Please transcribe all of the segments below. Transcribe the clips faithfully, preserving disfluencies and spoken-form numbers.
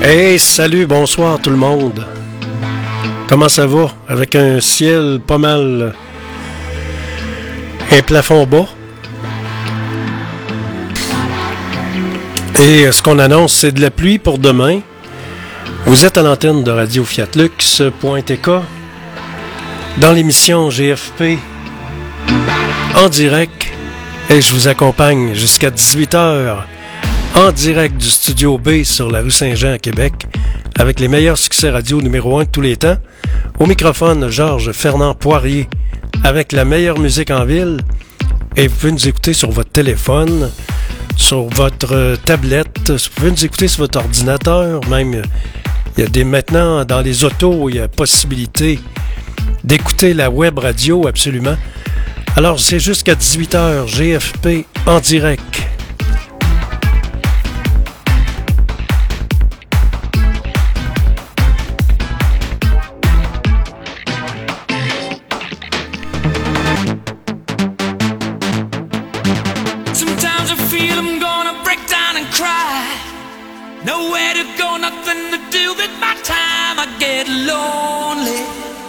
Hey, salut, bonsoir tout le monde. Comment ça va? Avec un ciel pas mal... un plafond bas. Et ce qu'on annonce, c'est de la pluie pour demain. Vous êtes à l'antenne de Radio Fiat Lux point T K dans l'émission G F P en direct. Et je vous accompagne jusqu'à dix-huit heures en direct du Studio B sur la rue Saint-Jean à Québec avec les meilleurs succès radio numéro un de tous les temps. Au microphone, Georges Fernand Poirier avec la meilleure musique en ville. Et vous pouvez nous écouter sur votre téléphone, sur votre tablette, vous pouvez nous écouter sur votre ordinateur, même il y a des maintenant dans les autos, il y a possibilité d'écouter la web radio absolument. Alors c'est jusqu'à dix-huit heures, G F P en direct. Nowhere to go, nothing to do with my time. I get lonely,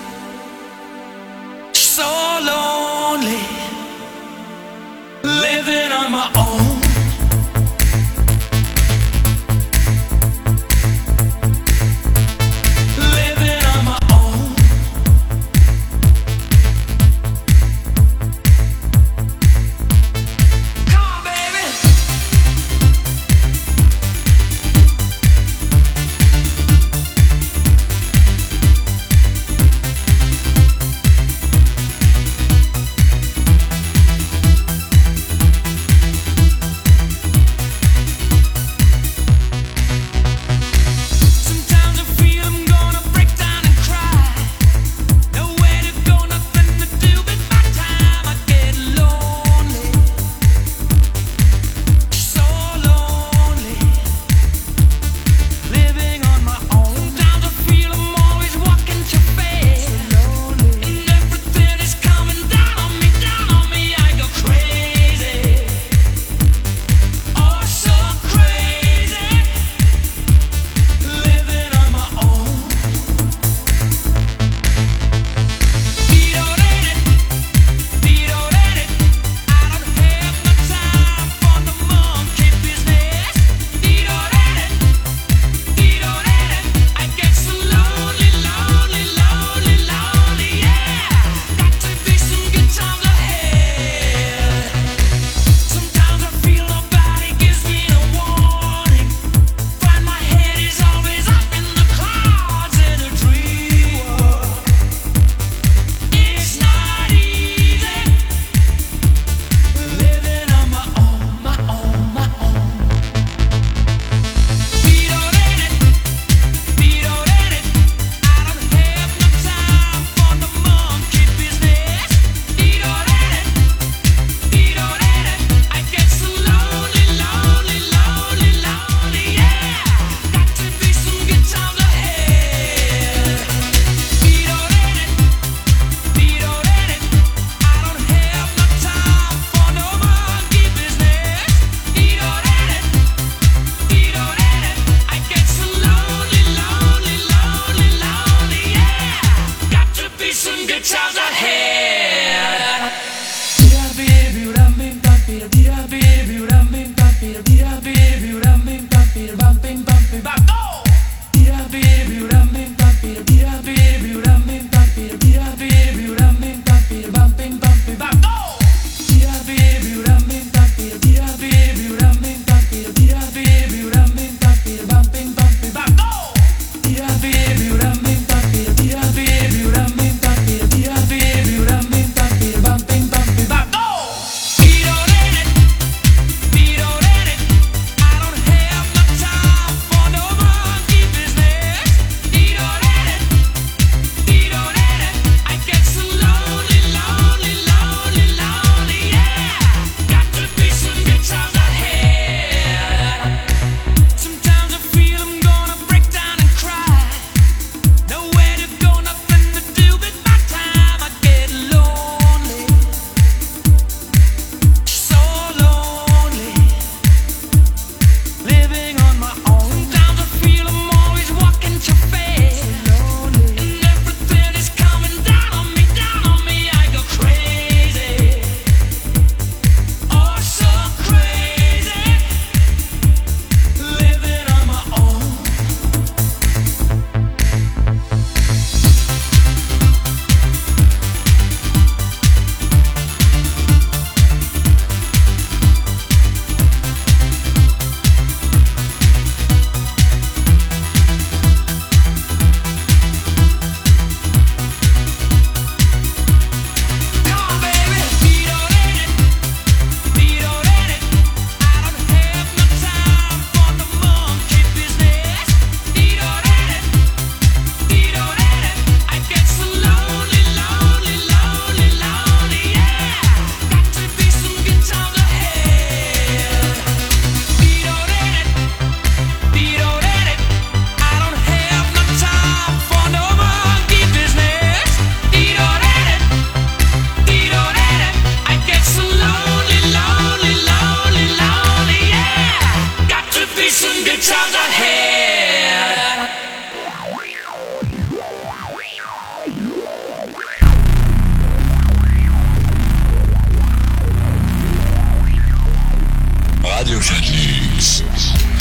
so lonely, living on my own. Living on my own. Come on, baby.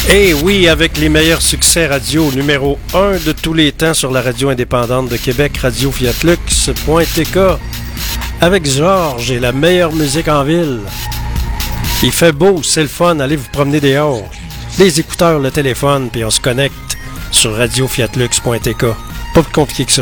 Et oui, avec les meilleurs succès radio, numéro un de tous les temps sur la radio indépendante de Québec, radio fiat lux point t k, avec Georges et la meilleure musique en ville. Il fait beau, c'est le fun, allez vous promener dehors. Les écouteurs, le téléphone, puis on se connecte sur radio fiat lux point t k. Pas plus compliqué que ça.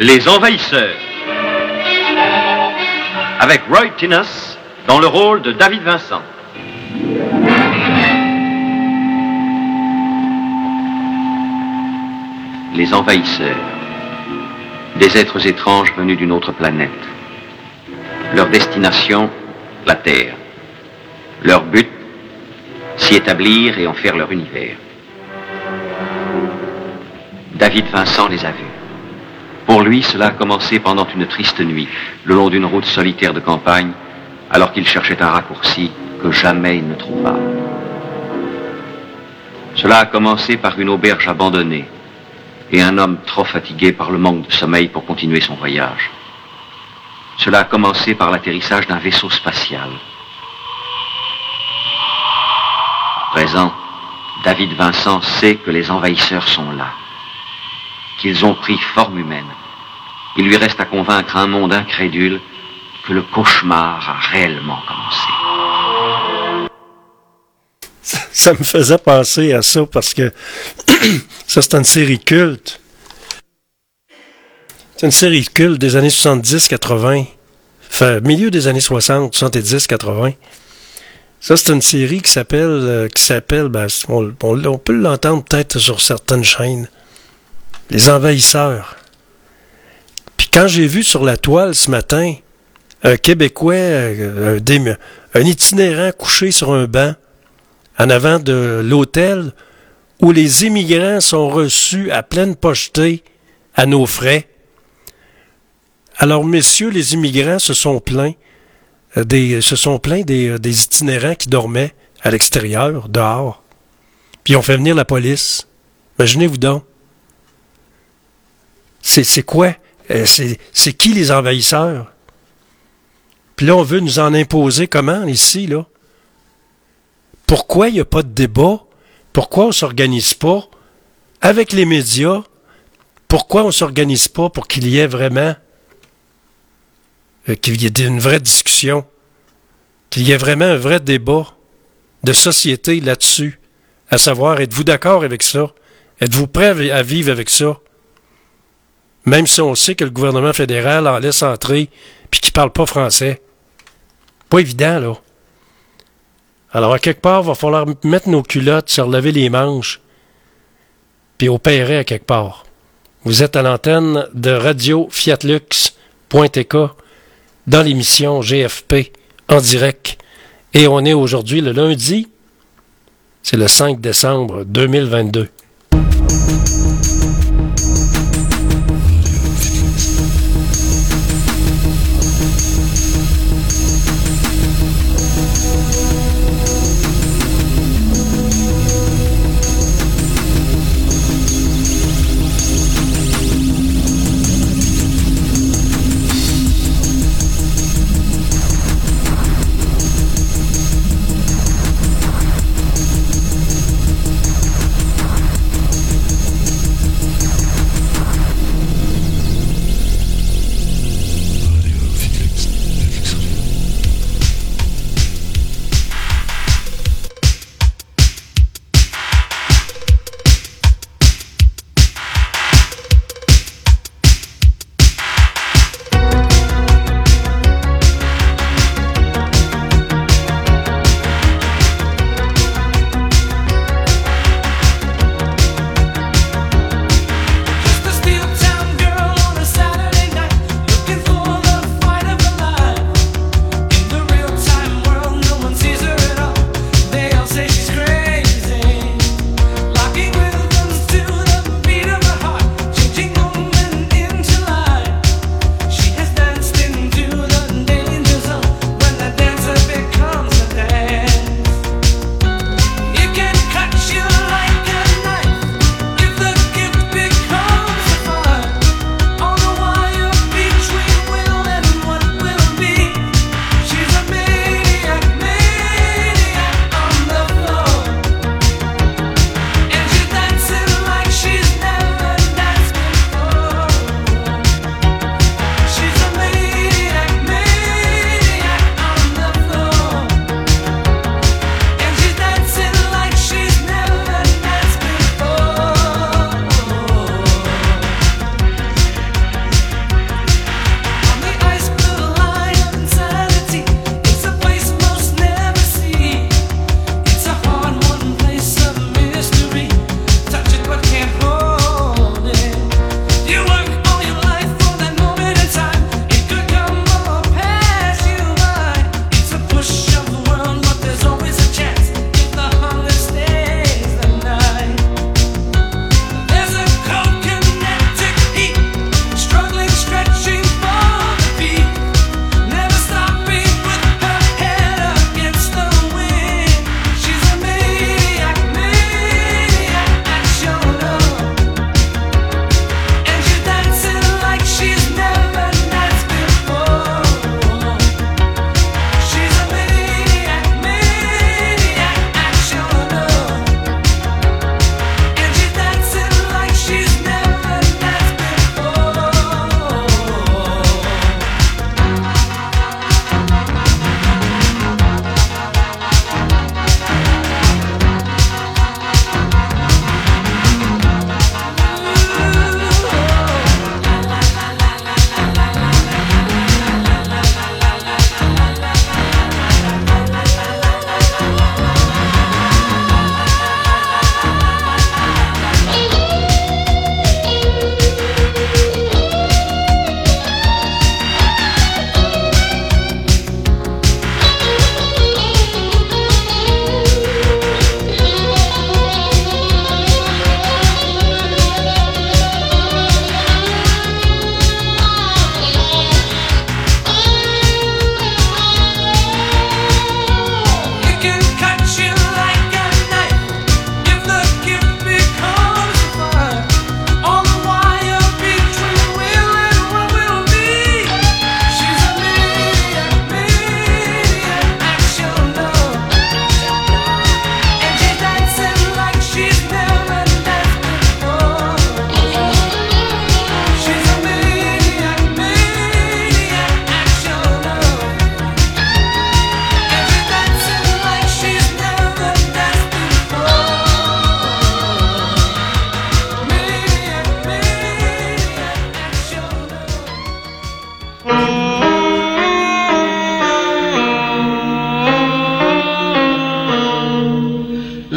Les Envahisseurs, avec Roy Tinnas dans le rôle de David Vincent. Les Envahisseurs, des êtres étranges venus d'une autre planète. Leur destination, la Terre. Leur but, s'y établir et en faire leur univers. David Vincent les a vus. Pour lui, cela a commencé pendant une triste nuit, le long d'une route solitaire de campagne, alors qu'il cherchait un raccourci que jamais il ne trouva. Cela a commencé par une auberge abandonnée et un homme trop fatigué par le manque de sommeil pour continuer son voyage. Cela a commencé par l'atterrissage d'un vaisseau spatial. À présent, David Vincent sait que les envahisseurs sont là, qu'ils ont pris forme humaine. Il lui reste à convaincre un monde incrédule que le cauchemar a réellement commencé. Ça, ça me faisait penser à ça parce que ça, c'est une série culte. C'est une série culte des années soixante-dix quatre-vingts. Enfin, milieu des années soixante, soixante-dix, quatre-vingts. Ça, c'est une série qui s'appelle, euh, qui s'appelle, ben, on, on, on peut l'entendre peut-être sur certaines chaînes. Les Envahisseurs. Puis quand j'ai vu sur la toile ce matin, un Québécois, un, un, un itinérant couché sur un banc, en avant de l'hôtel, où les immigrants sont reçus à pleine pochetée à nos frais. Alors, messieurs, les immigrants se sont plaints des, se sont plaints des, des itinérants qui dormaient à l'extérieur, dehors. Puis ils ont fait venir la police. Imaginez-vous donc. C'est, c'est quoi? C'est, c'est qui les envahisseurs? Puis là, on veut nous en imposer comment, ici, là? Pourquoi il n'y a pas de débat? Pourquoi on ne s'organise pas avec les médias? Pourquoi on ne s'organise pas pour qu'il y ait vraiment euh, qu'il y ait une vraie discussion, qu'il y ait vraiment un vrai débat de société là-dessus, à savoir, êtes-vous d'accord avec ça? Êtes-vous prêt à vivre avec ça? Même si on sait que le gouvernement fédéral en laisse entrer puis qu'il ne parle pas français. Pas évident, là. Alors, à quelque part, il va falloir mettre nos culottes, se relever les manches, puis opérer à quelque part. Vous êtes à l'antenne de radio fiat lux point t k dans l'émission G F P en direct. Et on est aujourd'hui le lundi, c'est le cinq décembre deux mille vingt-deux.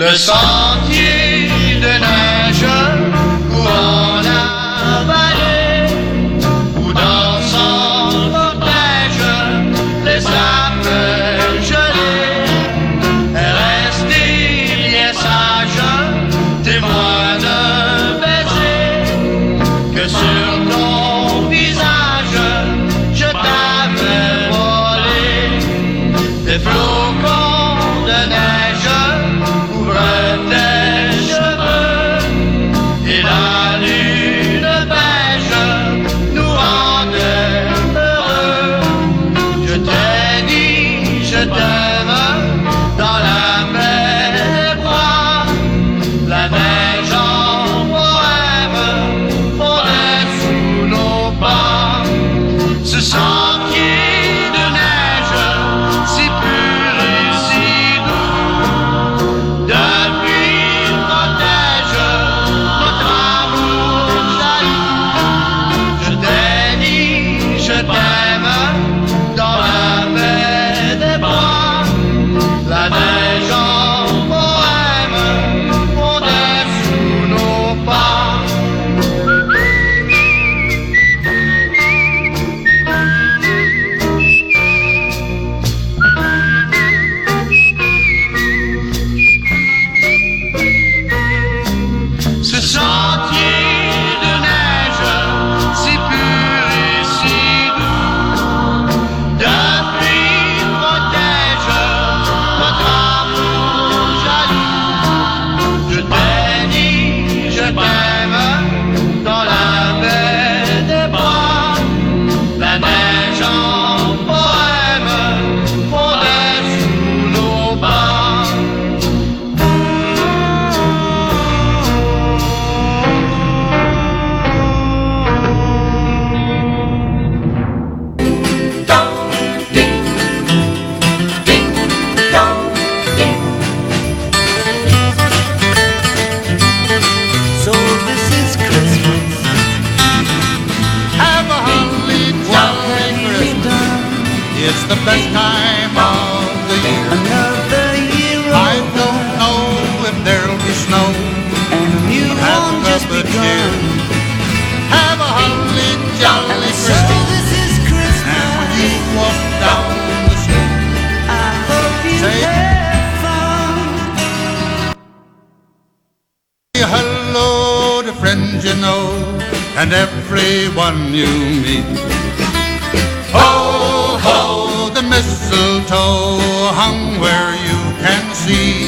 Le sentier de neige où on a vallé, où dans son cortège les sapins gelés, restés bien sages, témoins d'un baiser, que sur ton visage je t'avais volé des flocons de neige. Tes cheveux et la lune beige nous rendait heureux. Je t'ai dit, je t'aime dans la mer des bras. La neige en poème fondait sous nos pas. Ce sentier de neige si pur et si doux, depuis protège notre amour jaloux. Je t'ai dit, je t'aime dans la baie des bras. La neige en poème fondait sous nos pas. Ce sentier de neige si pur et si doux, depuis protège notre amour jaloux. Je t'ai dit, je t'aime dans la baie des bras. La neige en poème fondait sous nos pas. So this is Christmas. Have a holly jolly Christmas. It's the best time of the year. Another year I over, don't know if there'll be snow, and you but have won't a just good begun. cheer. Have a holly jolly So Christmas. this is And when you Christmas. walk down the street, I hope you say have fun. say hello to friends you know and everyone you meet. Ho, ho, the mistletoe hung where you can see.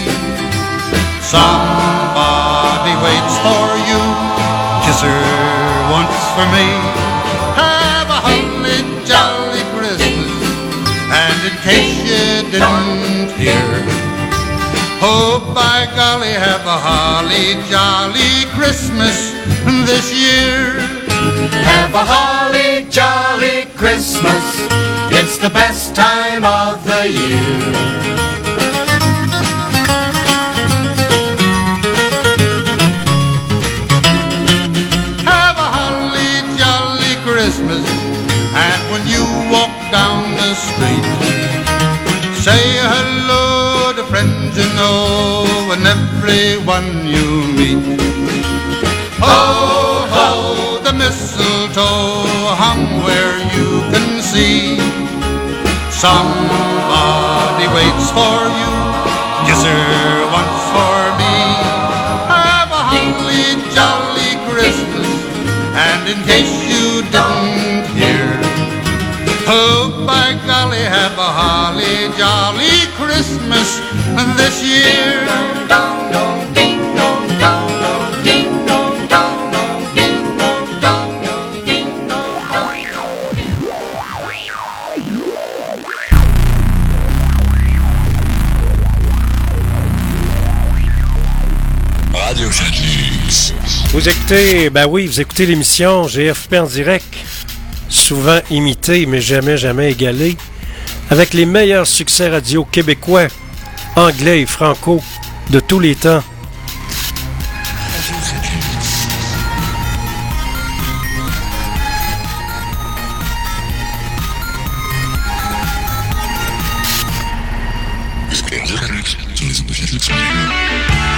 Somebody waits for you, kiss her once for me. Have a holly jolly Christmas, and in case you didn't hear, oh, by golly, have a holly jolly Christmas this year. Have a holly jolly Christmas. It's the best time of the year. Have a holly jolly Christmas, and when you walk down the street, say hello to friends you know and everyone you meet. Ho, ho, the mistletoe hung where you can see. Somebody waits for you, kiss her once for me. Have a holly jolly Christmas, and in case you didn't hear, oh, by golly, have a holly jolly Christmas this year. Vous écoutez, ben oui, vous écoutez l'émission G F P en direct, souvent imité mais jamais, jamais égalé, avec les meilleurs succès radio québécois, anglais et franco de tous les temps. Sur les ondes de Fiat Lux Radio.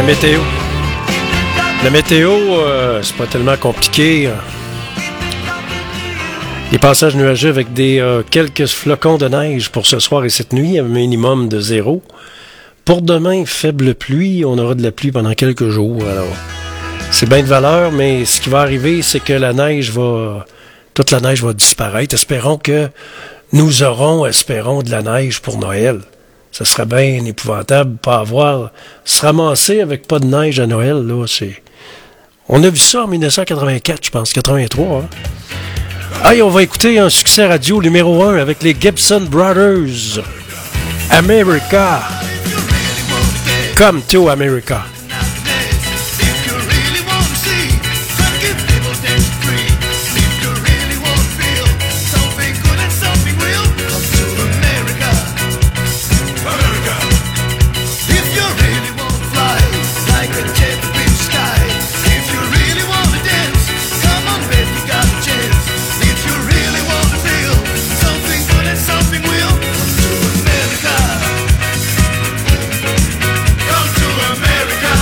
météo. La météo, euh, c'est pas tellement compliqué. Les passages nuageux avec des euh, quelques flocons de neige pour ce soir et cette nuit, un minimum de zéro. Pour demain, faible pluie. On aura de la pluie pendant quelques jours. Alors, c'est bien de valeur, mais ce qui va arriver, c'est que la neige va... Toute la neige va disparaître. Espérons que nous aurons, espérons, de la neige pour Noël. Ça serait bien épouvantable de pas avoir... Se ramasser avec pas de neige à Noël, là, c'est... On a vu ça en dix-neuf cent quatre-vingt-quatre, je pense, quatre-vingt-trois. Hein? Hey, on va écouter un succès radio numéro un avec les Gibson Brothers. America. Come to America. America.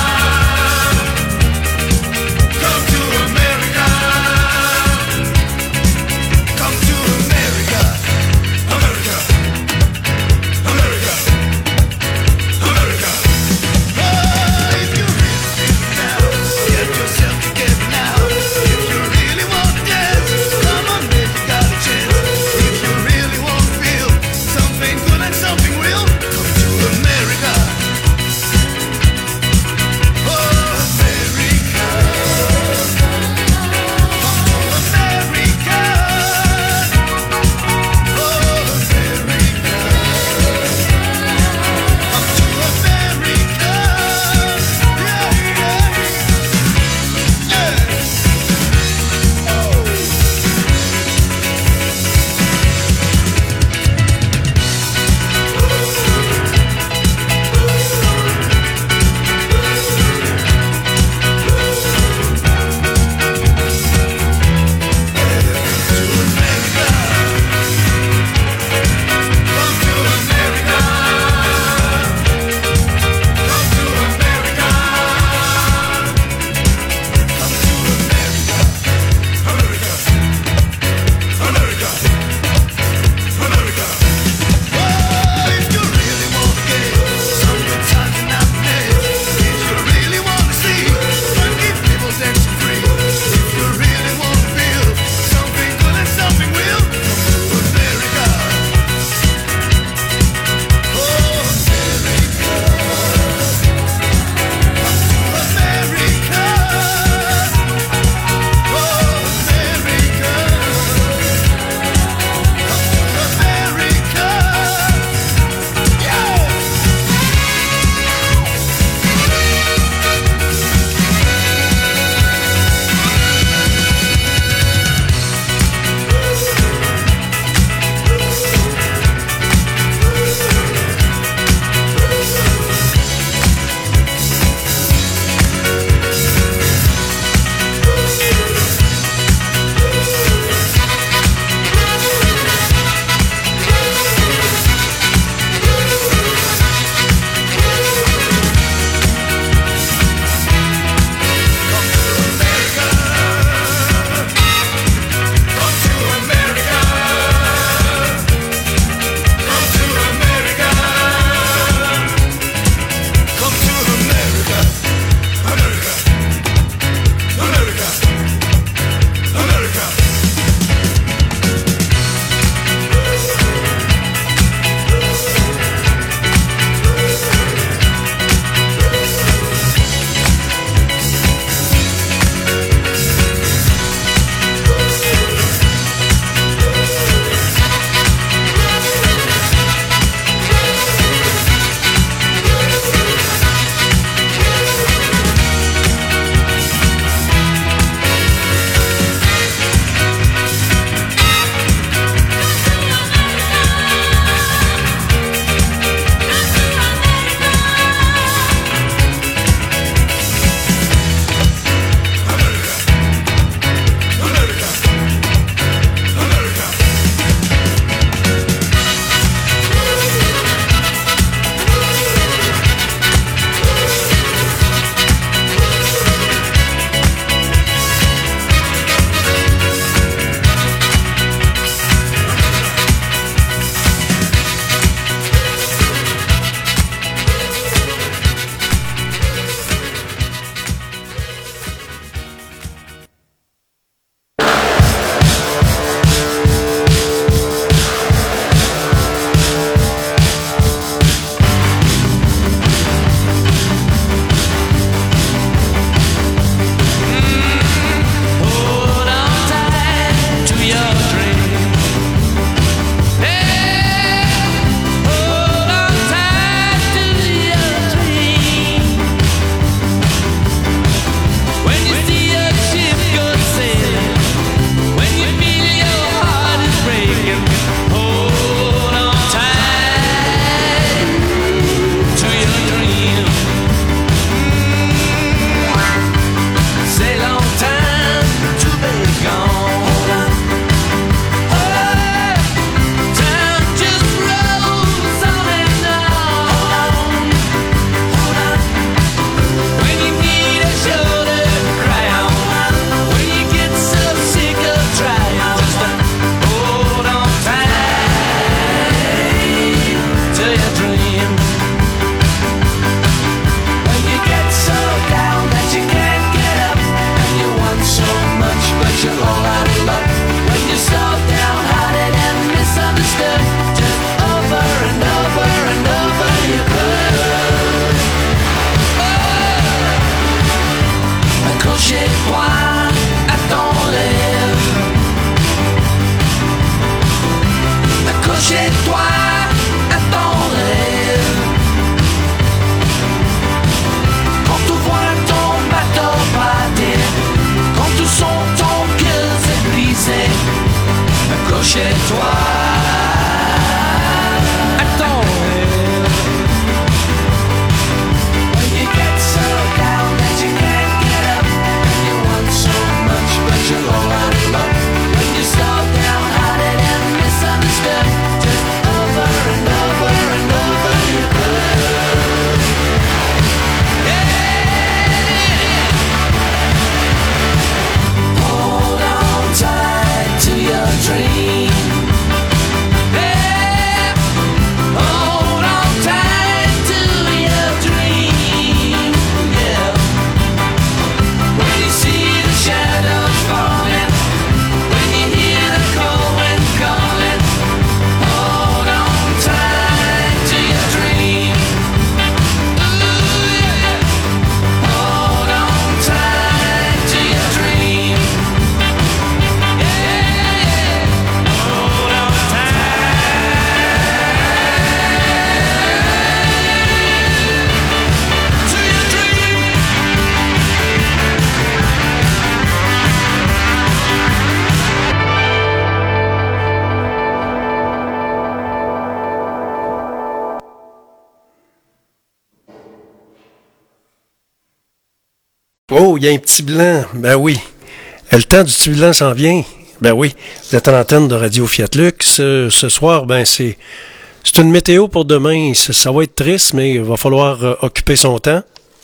Oh, il y a un petit blanc. Ben oui. Le temps du petit blanc s'en vient. Ben oui. Vous êtes à l'antenne de Radio Fiat Lux. Ce, ce soir, ben c'est c'est une météo pour demain. Ça, ça va être triste, mais il va falloir euh, occuper son temps.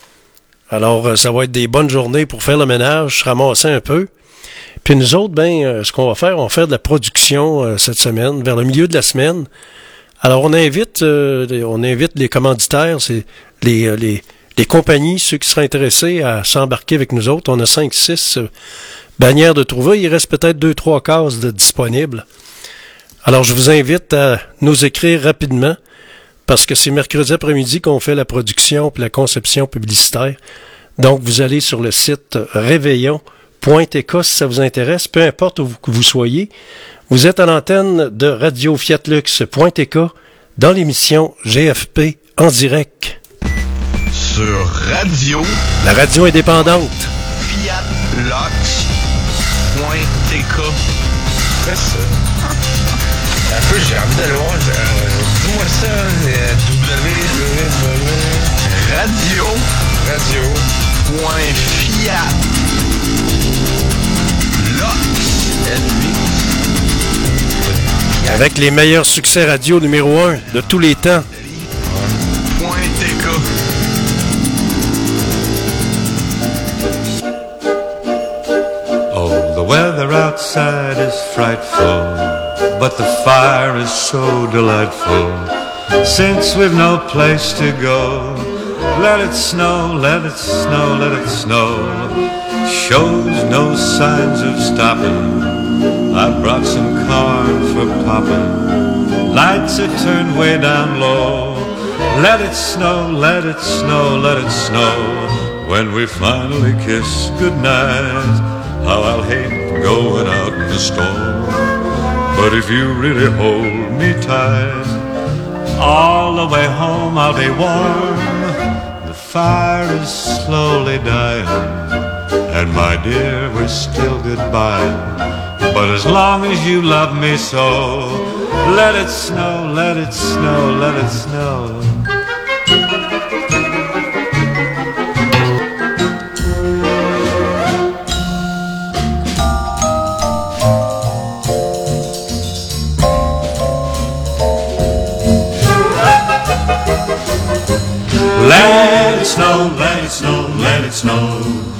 Alors, euh, ça va être des bonnes journées pour faire le ménage, se ramasser un peu. Puis nous autres, ben, euh, ce qu'on va faire, on va faire de la production euh, cette semaine, vers le milieu de la semaine. Alors, on invite, euh, on invite les commanditaires, c'est les, euh, les Les compagnies, ceux qui seraient intéressés à s'embarquer avec nous autres. On a cinq six euh, bannières de trouver. Il reste peut-être deux trois cases de disponibles. Alors, je vous invite à nous écrire rapidement parce que c'est mercredi après-midi qu'on fait la production et la conception publicitaire. Donc, vous allez sur le site réveillon point t k si ça vous intéresse, peu importe où vous, que vous soyez. Vous êtes à l'antenne de radio fiat lux point t k dans l'émission G F P en direct. Sur radio. La radio indépendante. Fiat Lux point t k. C'est ça. Un peu, j'ai envie d'aller voir. Euh, Dis-moi ça. Euh, W. Radio. Radio. Point Fiat. Lux. Avec les meilleurs succès radio numéro un de tous les temps. Point t k. The weather outside is frightful, but the fire is so delightful. Since we've no place to go, let it snow, let it snow, let it snow. Shows no signs of stopping. I brought some corn for popping. Lights are turned way down low. Let it snow, let it snow, let it snow. When we finally kiss goodnight, how I'll hate going out in the storm. But if you really hold me tight, all the way home I'll be warm. The fire is slowly dying, and my dear, we're still goodbye. But as long as you love me so, let it snow, let it snow, let it snow. Let it snow, let it snow, let it snow.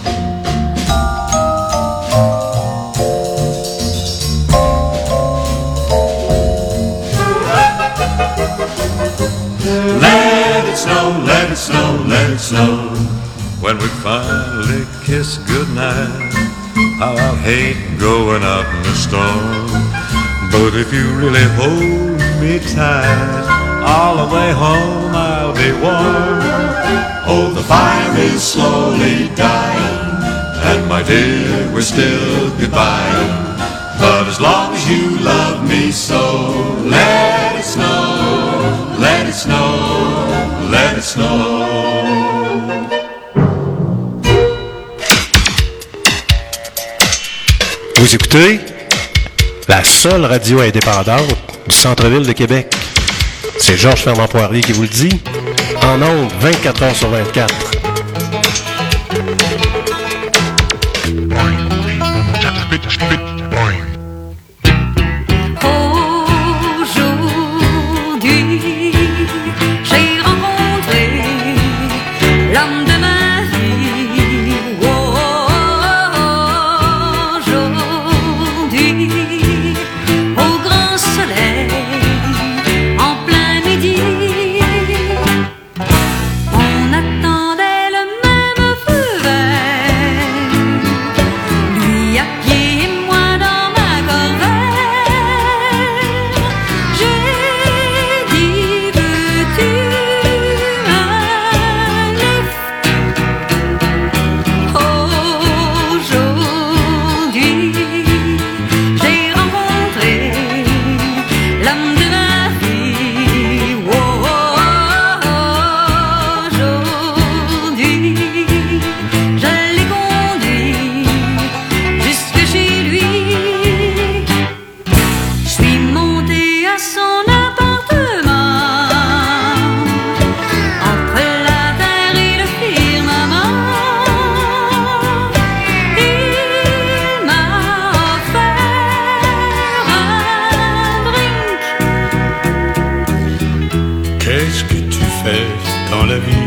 Let it snow, let it snow, let it snow. When we finally kiss goodnight, how I'll hate going out in the storm. But if you really hold me tight, all the way home I'll be warm. Oh, the fire is slowly dying, And my dear, we're still goodbye. but as long as you love me so, let it snow, let it snow, let it snow. Vous écoutez la seule radio indépendante du centre-ville de Québec. C'est Georges Fernand Poirier qui vous le dit, en ondes vingt-quatre heures sur vingt-quatre. Aujourd'hui, j'ai rencontré l'homme de ma vie. Oh, aujourd'hui, au grand soleil, en plein midi, on attendait le même feu vert, lui à pied et moi dans ma corvette. J'ai dit, veux-tu un lift? Aujourd'hui, j'ai rencontré l'homme de ma vie. Oh, aujourd'hui, je l'ai conduit jusque chez lui. Je suis montée à son appartement, entre la terre et le firmament. Il m'a offert un drink. Qu'est-ce que tu fais dans la vie?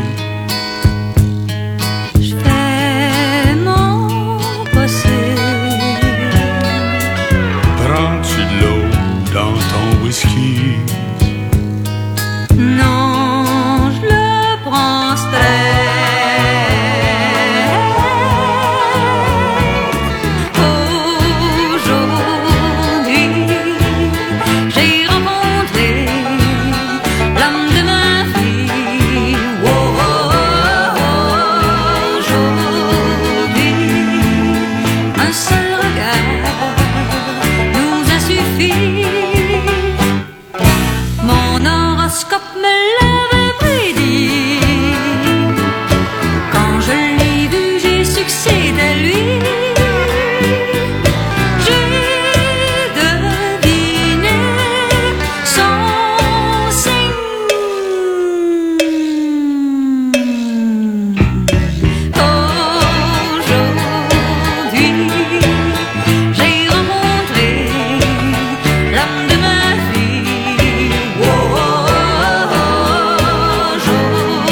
Je fais mon possible. Prends-tu de l'eau dans ton whisky? Non, je le prends straight. Aujourd'hui, j'ai rencontré l'homme de ma vie. Oh, aujourd'hui, un seul regard nous a suffi. Mon horoscope me l'avait prédit. Quand je l'ai vu, j'ai succédé à lui. J'ai deviné son signe. Aujourd'hui, j'ai rencontré l'homme de ma vie. Oh, aujourd'hui.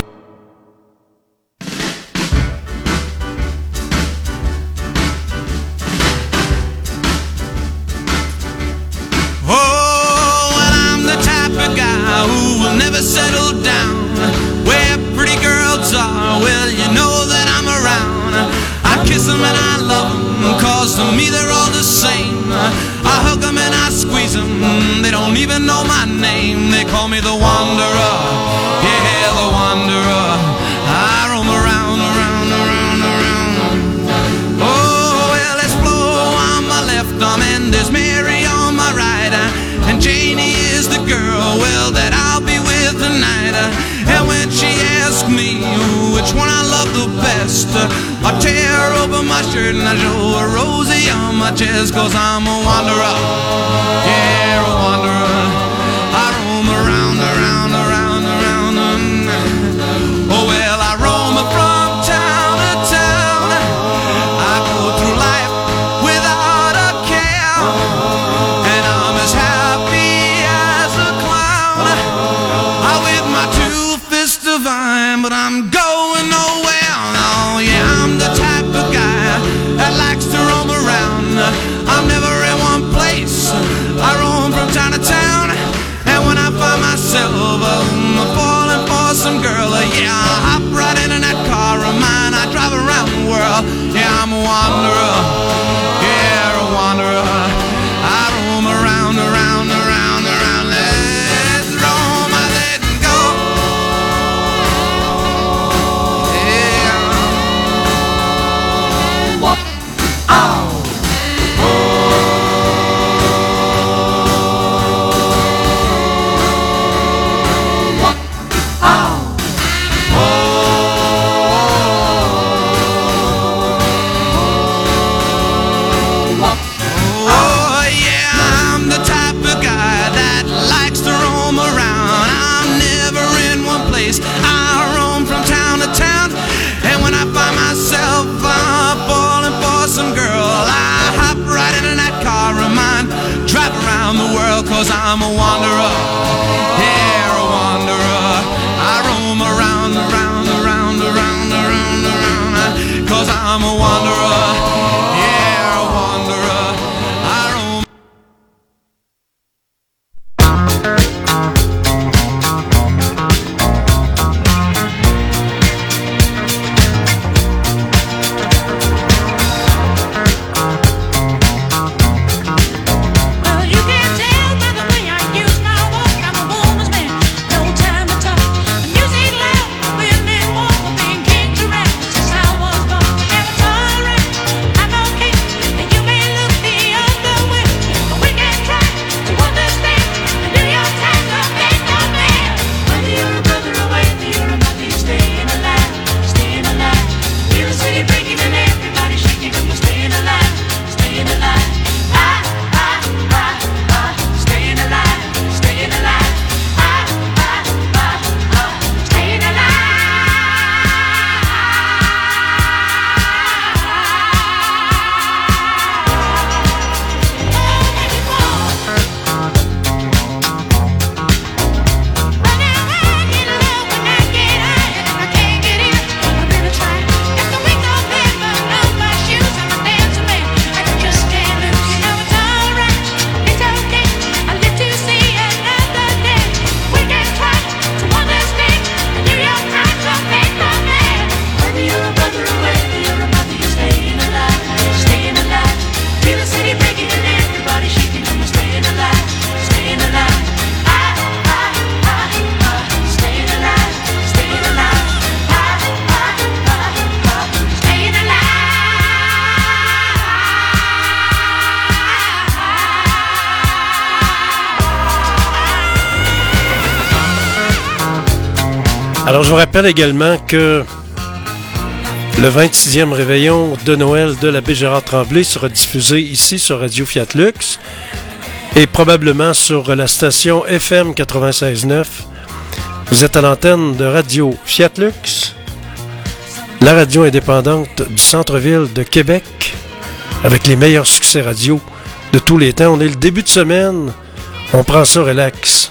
Oh, well, I'm the type of guy who will never settle down. Where pretty girls are, well, you know that I'm around. I kiss them and I love them, cause to me they're all the same. I hug them and I squeeze them, they don't even know my name. They call me the wanderer, yeah, the wanderer. I roam around, around, around, around. Oh, well, there's Flo on my left arm and there's Mary on my right. And Janie is the girl, well, that I'll be with tonight. And when she asks me which one I love the best, I tear open my shirt and I show a rosy on my chest. Cause I'm a wanderer, yeah, a wanderer. I roam around, around, around, around. Oh, well, I roam from town to town. I go through life without a care, and I'm as happy as a clown. I with my two fists divine, but I'm going nowhere. No, yeah, I'm the type of guy that likes to roam around. I'm never in one place. around the world, cause I'm a wanderer. Yeah, a wanderer. I roam around, around, around, around, around, around, cause I'm a wanderer. Yeah, a wanderer. I roam. Well, you can tell by the way I use my walk, I'm a woman's man, no time to talk. The music loud, women walk, being kicked around since I was born. And it's alright, I'm okay, and you may look the other way, but we can try to understand the New York Times of ain't no man. Whether you're a brother or whether you're a mother, you're staying alive, staying alive. Feel the city breaking and everybody shaking, and we're staying alive, staying alive. I, I, I, I, staying alive, staying alive. I, I, I, I, staying alive. Alors, je vous rappelle également que le vingt-sixième réveillon de Noël de l'abbé Gérard Tremblay sera diffusé ici sur Radio Fiat Lux et probablement sur la station F M quatre-vingt-seize neuf. Vous êtes à l'antenne de Radio Fiat Lux, la radio indépendante du centre-ville de Québec, avec les meilleurs succès radio de tous les temps. On est le début de semaine, on prend ça relax.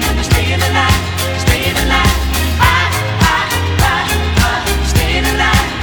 Staying alive.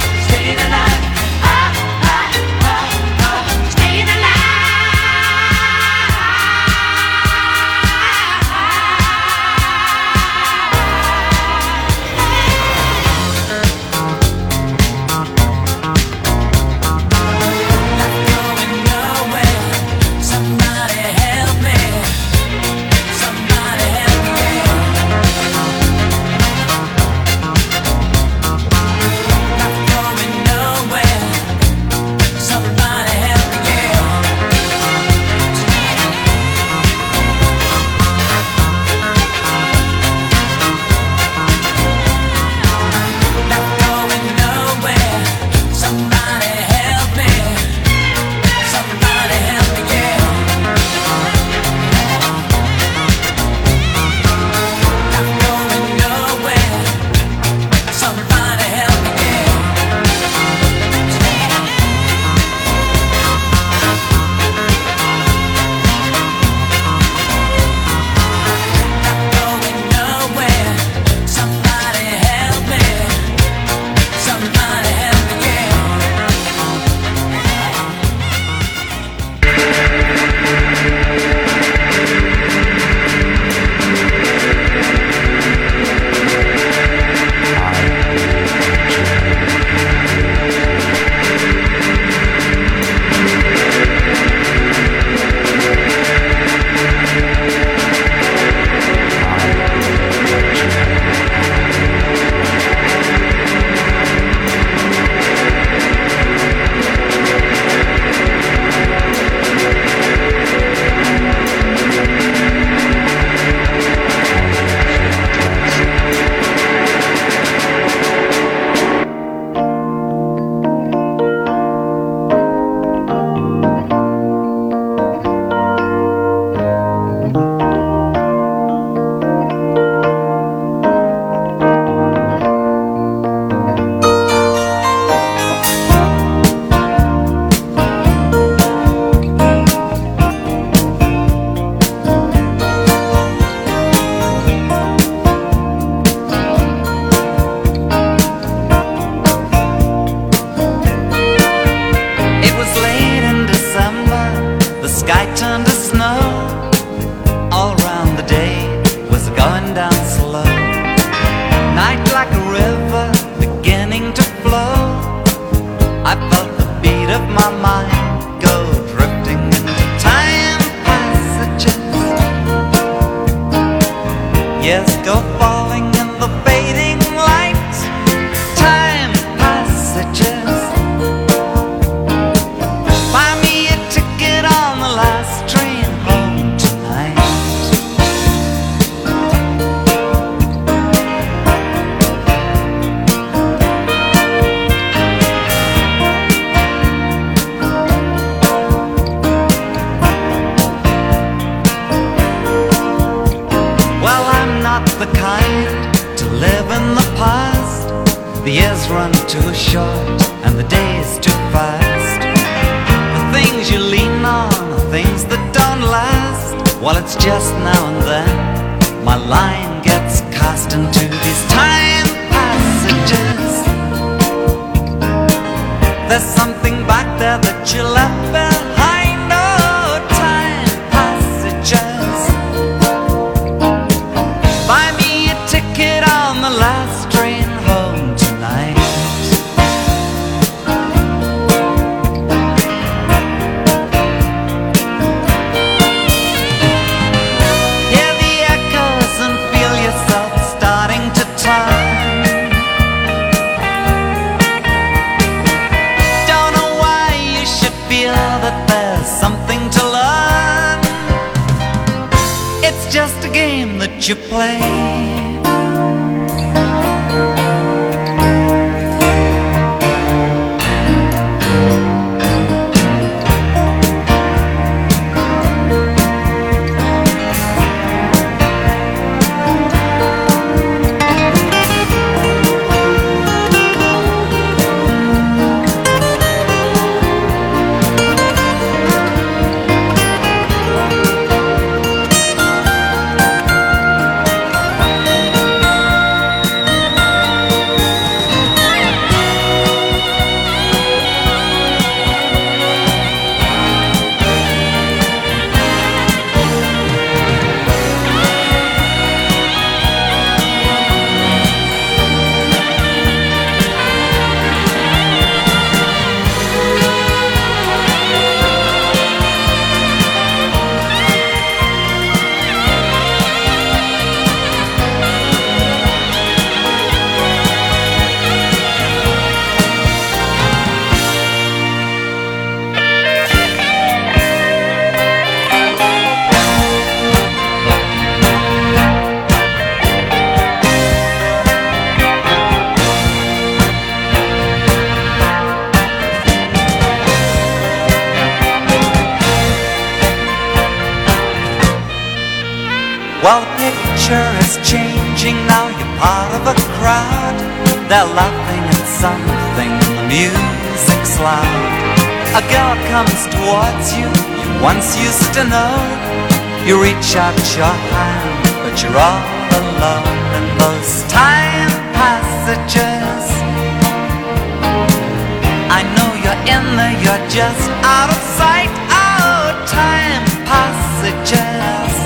The years run too short and the days too fast. The things you lean on are things that don't last. Well, it's just now and then my line gets cast into these time passages. There's something back there that you left behind. Oh, time passages. Buy me a ticket on the last train home tonight. Hear the echoes and feel yourself starting to turn. Don't know why you should feel that there's something to learn. It's just a game that you play. Well, the picture is changing now. You're part of a crowd. They're laughing at something and the music's loud. A girl comes towards you, you once used to know. You reach out your hand, but you're all alone in those time passages. I know you're in there, you're just out of sight. Oh, time passages.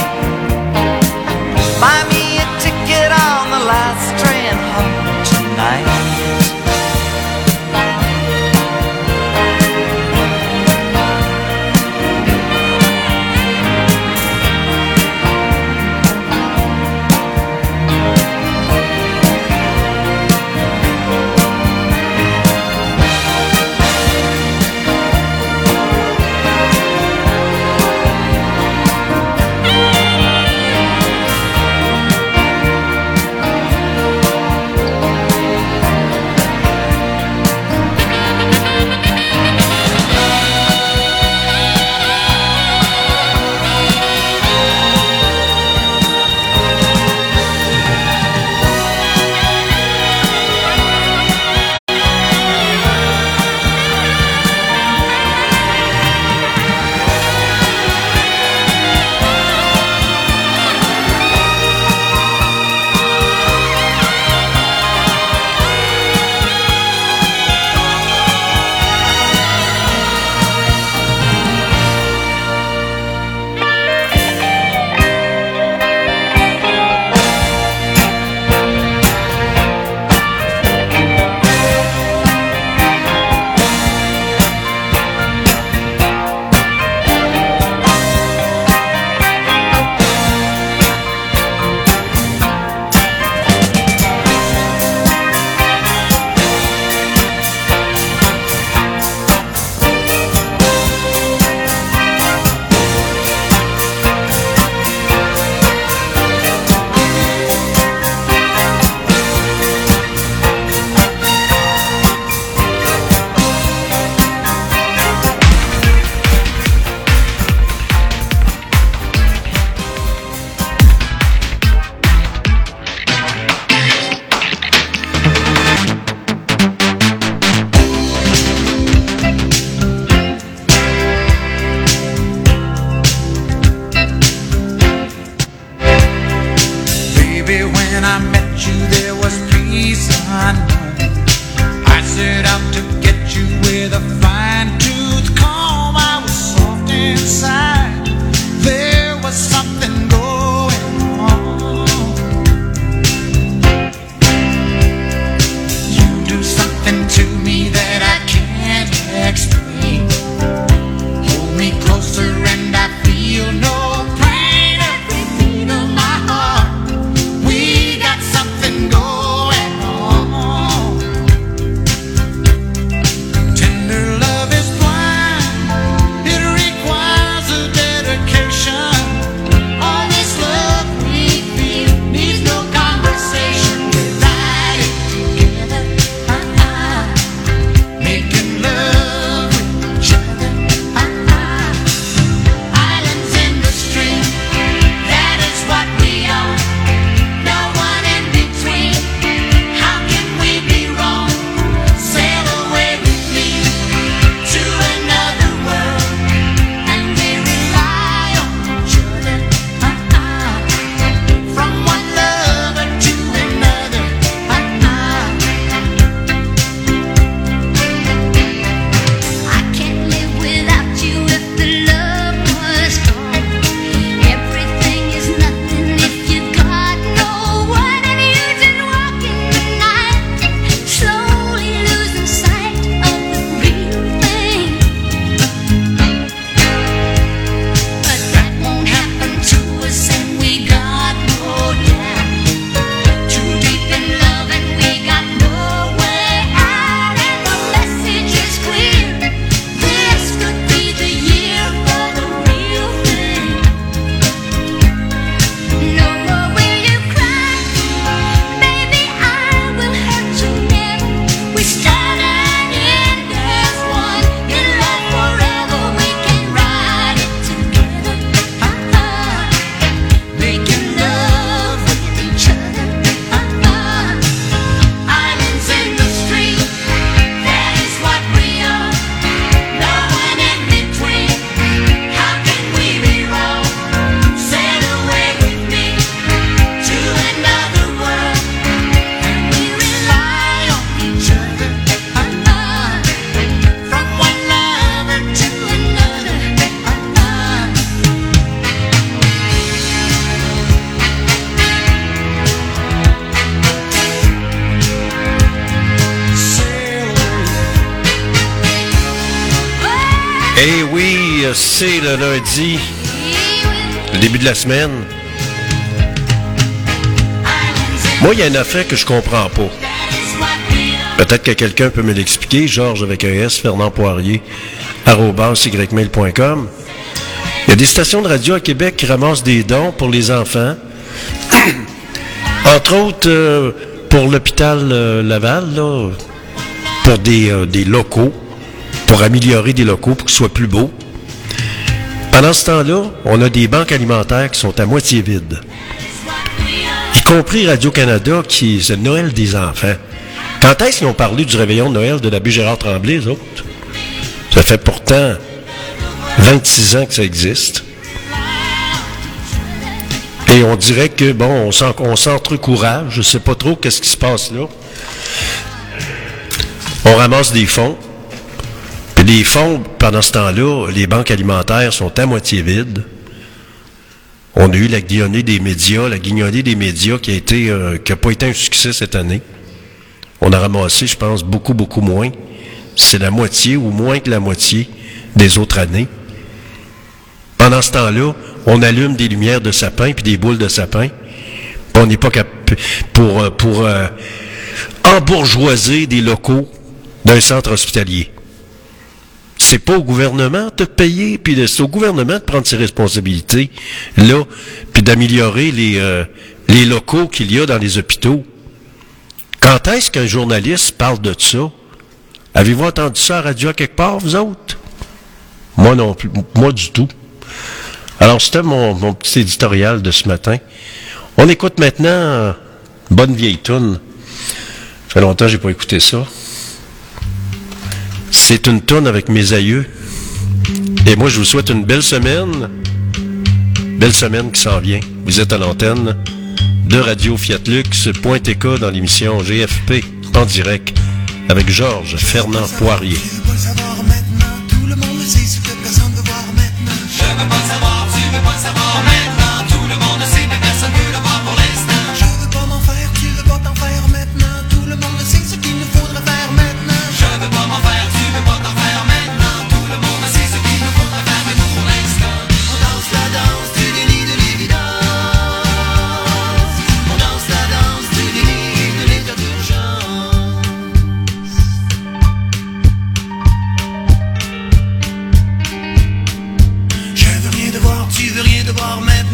Buy me a ticket on the last train home tonight. Eh oui, c'est le lundi, le début de la semaine. Moi, il y a une affaire que je comprends pas. Peut-être que quelqu'un peut me l'expliquer. Georges avec un S, Fernand Poirier, arobase y mail point com. Il y a des stations de radio à Québec qui ramassent des dons pour les enfants. Entre autres, euh, pour l'hôpital euh, Laval, là, pour des, euh, des locaux, pour améliorer des locaux, pour qu'ils soient plus beaux. Pendant ce temps-là, on a des banques alimentaires qui sont à moitié vides. Y compris Radio-Canada, qui c'est le Noël des enfants. Quand est-ce qu'ils ont parlé du réveillon de Noël de l'abbé Gérard Tremblay, eux autres? Ça fait pourtant vingt-six ans que ça existe. Et on dirait que, bon, on, s'en, on s'entrecourage. Je sais pas trop qu'est-ce qui se passe là. On ramasse des fonds. Puis les fonds, pendant ce temps-là, les banques alimentaires sont à moitié vides. On a eu la guignolée des médias, la guignolée des médias qui a été, euh, qui a pas été un succès cette année. On a ramassé, je pense, beaucoup, beaucoup moins. C'est la moitié ou moins que la moitié des autres années. Pendant ce temps-là, on allume des lumières de sapin puis des boules de sapin. On n'est pas capable pour, pour euh, embourgeoiser des locaux d'un centre hospitalier. C'est pas au gouvernement de payer, puis c'est au gouvernement de prendre ses responsabilités, là, puis d'améliorer les, euh, les locaux qu'il y a dans les hôpitaux. Quand est-ce qu'un journaliste parle de ça? Avez-vous entendu ça à la radio à quelque part, vous autres? Moi non plus, moi du tout. Alors, c'était mon, mon petit éditorial de ce matin. On écoute maintenant euh, bonne vieille toune. Ça fait longtemps que j'ai pas écouté ça. C'est une toune avec mes aïeux. Et moi, je vous souhaite une belle semaine. Belle semaine qui s'en vient. Vous êtes à l'antenne de Radio Fiat Lux point T K dans l'émission G F P en direct avec Georges Fernand Poirier. Tu veux rien devoir maintenant.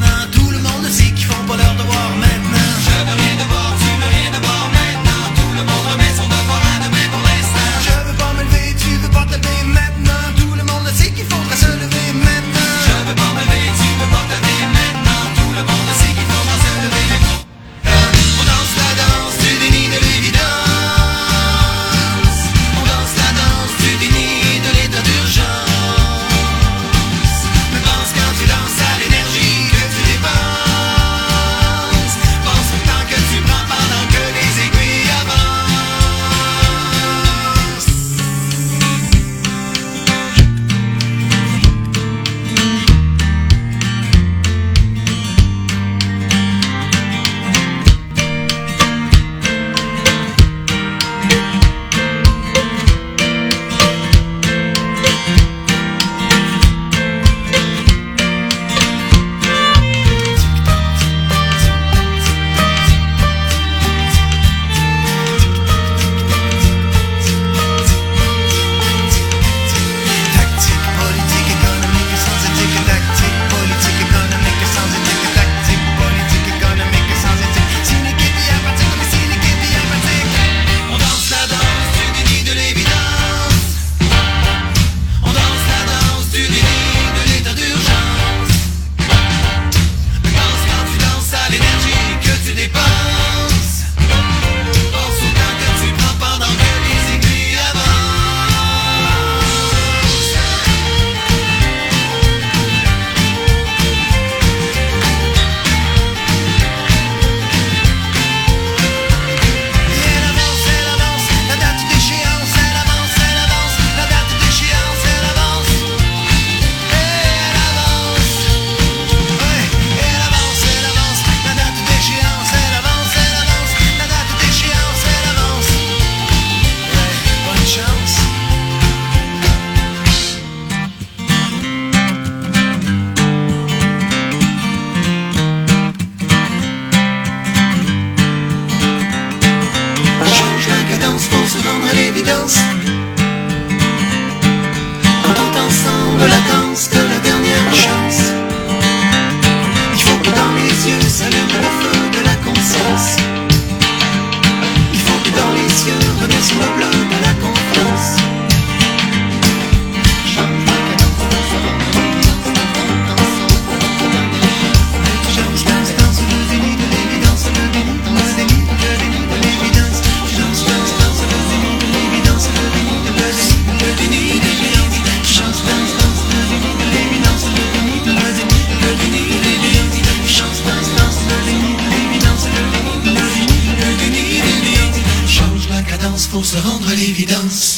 danse, faut se rendre à l'évidence.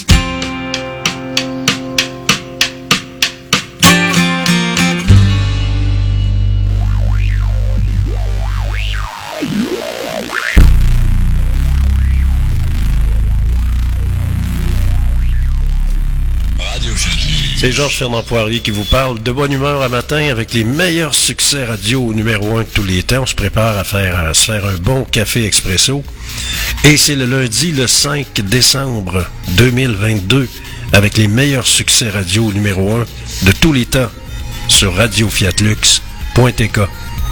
C'est Georges Fernand Poirier qui vous parle de bonne humeur à matin avec les meilleurs succès radio numéro un de tous les temps. On se prépare à faire, à se faire un bon café expresso. Et c'est le lundi, le cinq décembre deux mille vingt-deux, avec les meilleurs succès radio numéro un de tous les temps sur radio fiat lux point t k.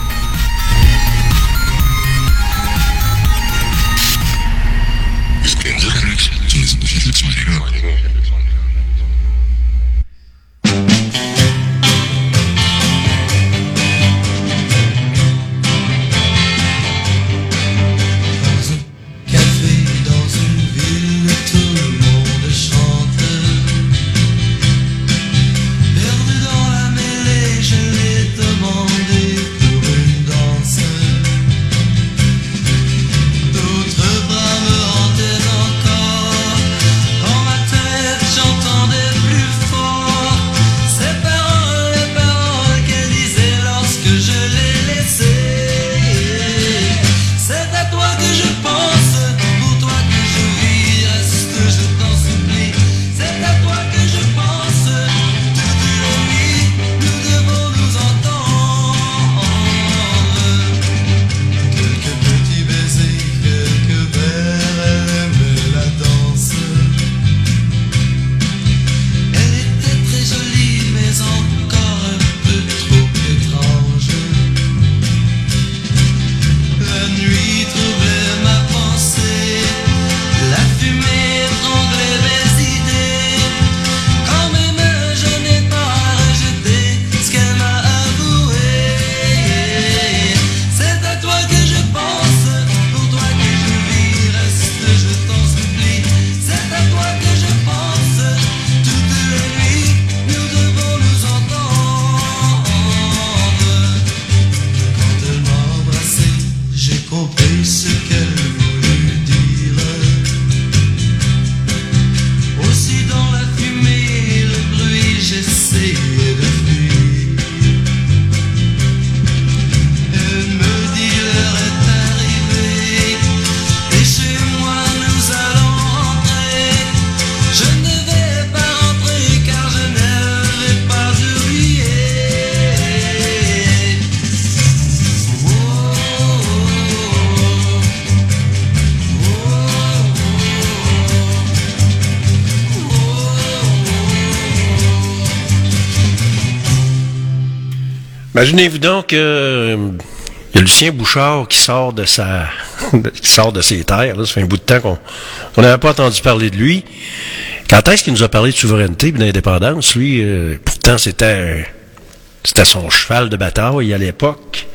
Imaginez-vous donc qu'il euh, y a Lucien Bouchard qui sort de sa qui sort de ses terres. Là, ça fait un bout de temps qu'on on n'avait pas entendu parler de lui. Quand est-ce qu'il nous a parlé de souveraineté et d'indépendance? Lui, euh, pourtant, c'était c'était son cheval de bataille à l'époque.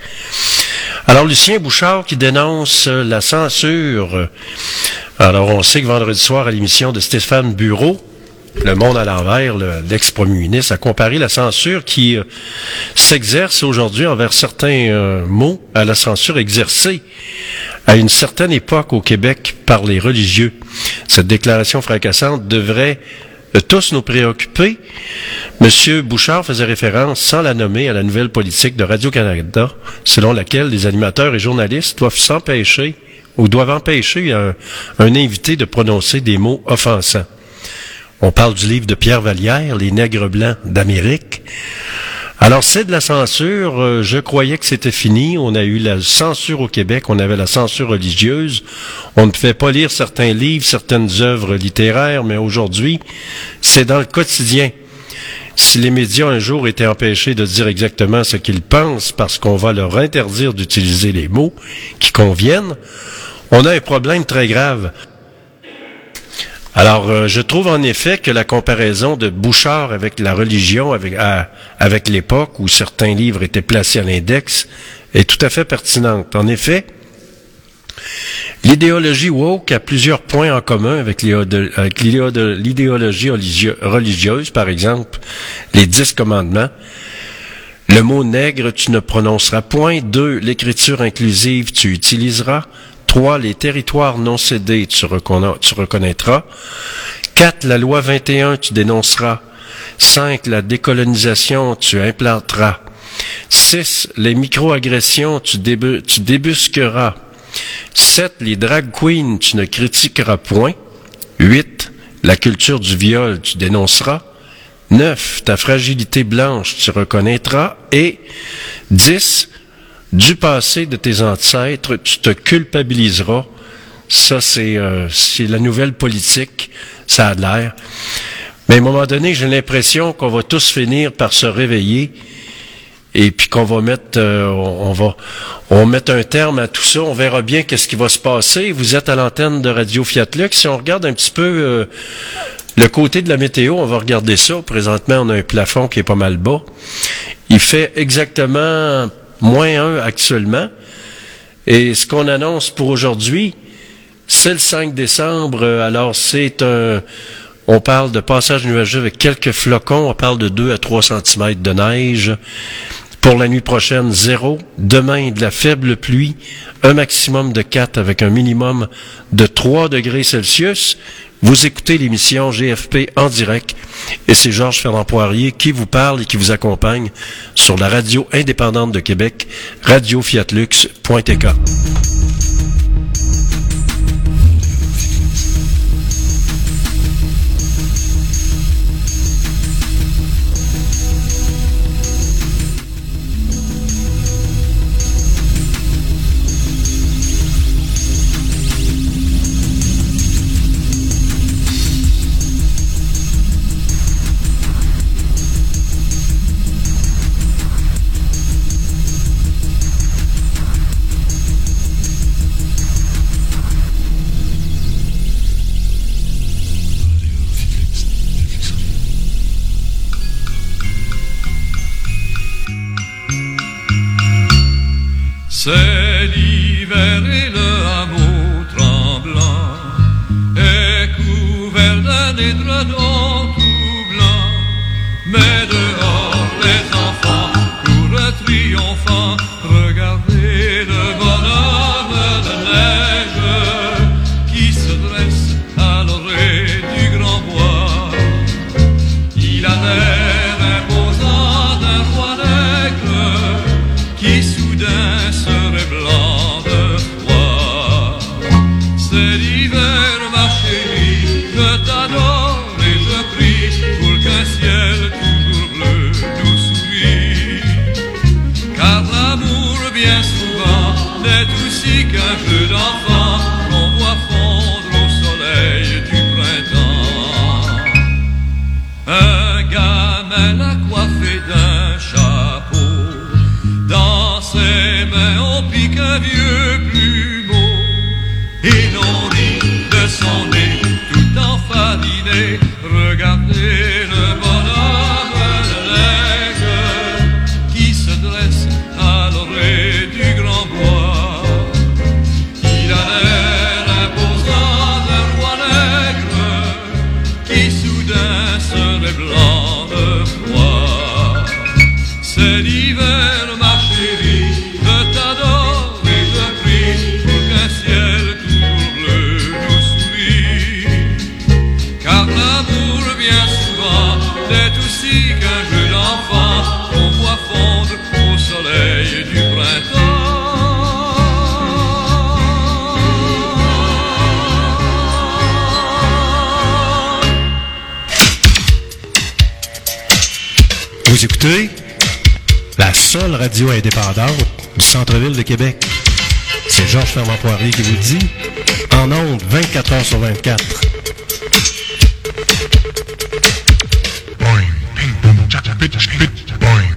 Alors, Lucien Bouchard qui dénonce la censure. Alors, on sait que vendredi soir, à l'émission de Stéphane Bureau, Le Monde à l'envers, le, l'ex-premier ministre, a comparé la censure qui euh, s'exerce aujourd'hui envers certains euh, mots à la censure exercée à une certaine époque au Québec par les religieux. Cette déclaration fracassante devrait euh, tous nous préoccuper. Monsieur Bouchard faisait référence, sans la nommer, à la nouvelle politique de Radio-Canada, selon laquelle les animateurs et journalistes doivent s'empêcher ou doivent empêcher un, un invité de prononcer des mots offensants. On parle du livre de Pierre Vallière, Les Nègres Blancs d'Amérique. Alors, c'est de la censure. Euh, je croyais que c'était fini. On a eu la censure au Québec. On avait la censure religieuse. On ne pouvait pas lire certains livres, certaines œuvres littéraires, mais aujourd'hui, c'est dans le quotidien. Si les médias un jour étaient empêchés de dire exactement ce qu'ils pensent parce qu'on va leur interdire d'utiliser les mots qui conviennent, on a un problème très grave. Alors, euh, je trouve en effet que la comparaison de Bouchard avec la religion, avec, à, avec l'époque où certains livres étaient placés à l'index, est tout à fait pertinente. En effet, l'idéologie woke a plusieurs points en commun avec, avec l'idéologie religieuse, par exemple, les dix commandements. Le mot nègre, tu ne prononceras point. Deux, l'écriture inclusive, tu utiliseras. trois. Les territoires non cédés, tu, reconna- tu reconnaîtras. quatre. La loi vingt et un, tu dénonceras. cinq. La décolonisation, tu implanteras. six. Les micro-agressions, tu, débu- tu débusqueras. sept. Les drag queens, tu ne critiqueras point. huit. La culture du viol, tu dénonceras. neuf. Ta fragilité blanche, tu reconnaîtras. Et dix. Du passé de tes ancêtres, tu te culpabiliseras. Ça, c'est, euh, c'est la nouvelle politique, ça a de l'air. Mais à un moment donné, j'ai l'impression qu'on va tous finir par se réveiller et puis qu'on va mettre, euh, on, on va, on va mettre un terme à tout ça. On verra bien qu'est-ce qui va se passer. Vous êtes à l'antenne de Radio Fiat Lux. Si on regarde un petit peu euh, le côté de la météo, on va regarder ça. Présentement, on a un plafond qui est pas mal bas. Il fait exactement moins un actuellement. Et ce qu'on annonce pour aujourd'hui, c'est le cinq décembre. Alors, c'est un... On parle de passage nuageux avec quelques flocons. On parle de deux à trois centimètres de neige. Pour la nuit prochaine, zéro. Demain, de la faible pluie. Un maximum de quatre avec un minimum de trois degrés Celsius. Vous écoutez l'émission G F P en direct et c'est Georges Fernand Poirier qui vous parle et qui vous accompagne sur la radio indépendante de Québec, radio fiat lux point t k. C'est l'hiver et le hameau tremblant est couvert d'un édredon tout blanc. Mais dehors les enfants courent triomphants, regardez le bonhomme de neige qui se dresse à l'orée du grand bois. Il a l'air imposant d'un roi nègre qui soudain serait blanc de froid. C'est l'hiver, ma chérie, je t'adore et je prie pour qu'un ciel toujours bleu nous sourit. Car l'amour, bien souvent, n'est aussi qu'un jeu d'enfant qu'on voit fondre au soleil du printemps. Un gamin l'a coiffé d'un chapeau, dans ses mains on pique un vieux plumeau, et l'on rit de son nez tout enfariné. Regardez le bonhomme de neige qui se dresse à l'orée du grand bois. Il a l'air imposant d'un roi nègre qui soudain serait blanc de froid. C'est l'hiver, ma chérie, je t'adore et je prie pour qu'un ciel toujours bleu nous sourit. Car l'amour, bien souvent, n'est aussi qu'un jeu d'enfant qu'on voit fondre au soleil du printemps. Vous écoutez la seule radio indépendante du centre-ville de Québec. C'est Georges Fernand Poirier qui vous le dit, en ondes vingt-quatre heures sur vingt-quatre. Boing, ping, boom, chata, bit, bit, boing.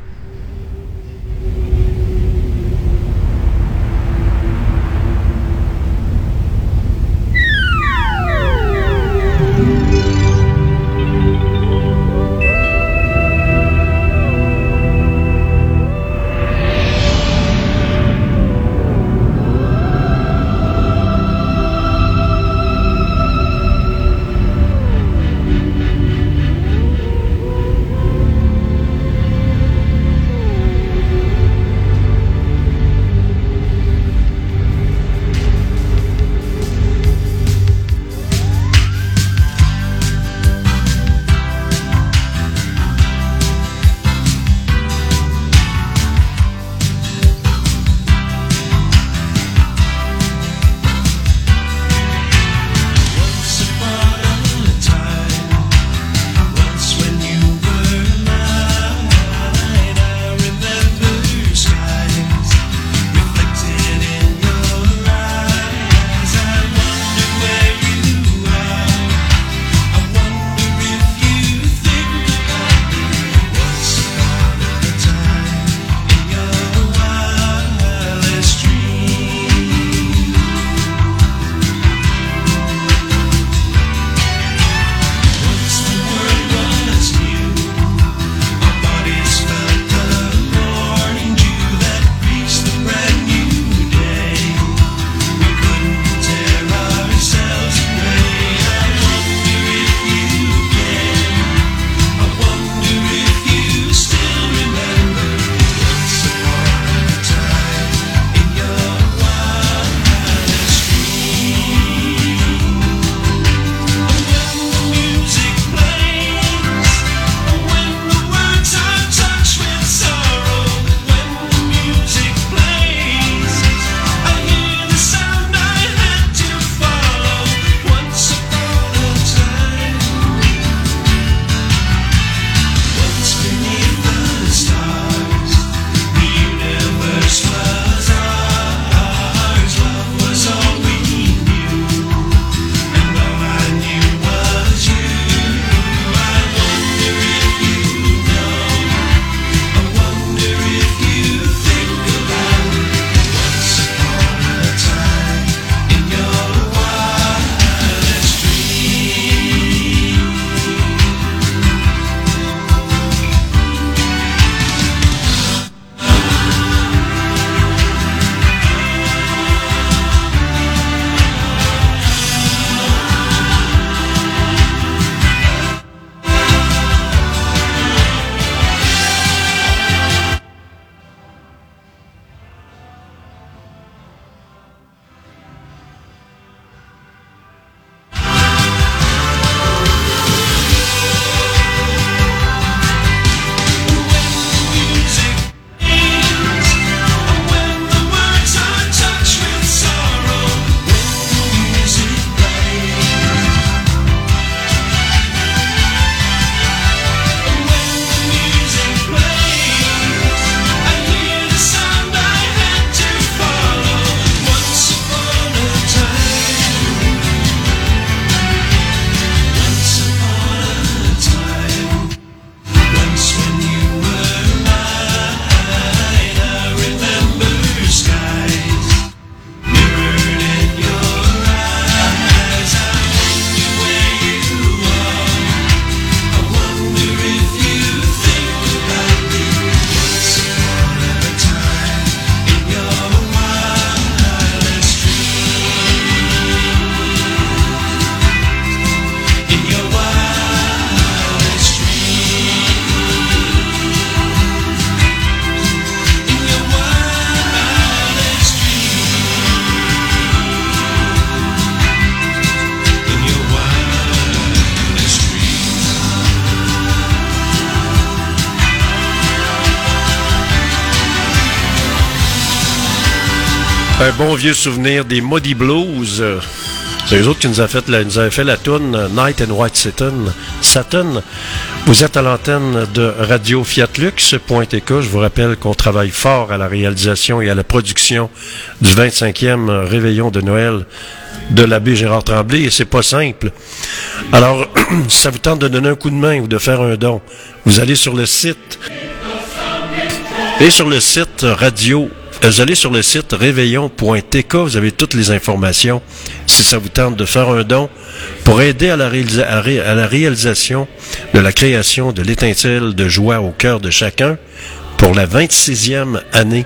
Un bon vieux souvenir des Muddy Blues. C'est eux autres qui nous, a fait la, nous avaient fait la toune Night and White Satin. Satin. Vous êtes à l'antenne de Radio Fiat Lux point T K. Je vous rappelle qu'on travaille fort à la réalisation et à la production du vingt-cinquième réveillon de Noël de l'abbé Gérard Tremblay, et c'est pas simple. Alors, si ça vous tente de donner un coup de main ou de faire un don, vous allez sur le site et sur le site radio Vous allez sur le site réveillon point T K, vous avez toutes les informations. Si ça vous tente de faire un don pour aider à la, réalisa- à ré- à la réalisation de la création de l'étincelle de joie au cœur de chacun pour la vingt-sixième année.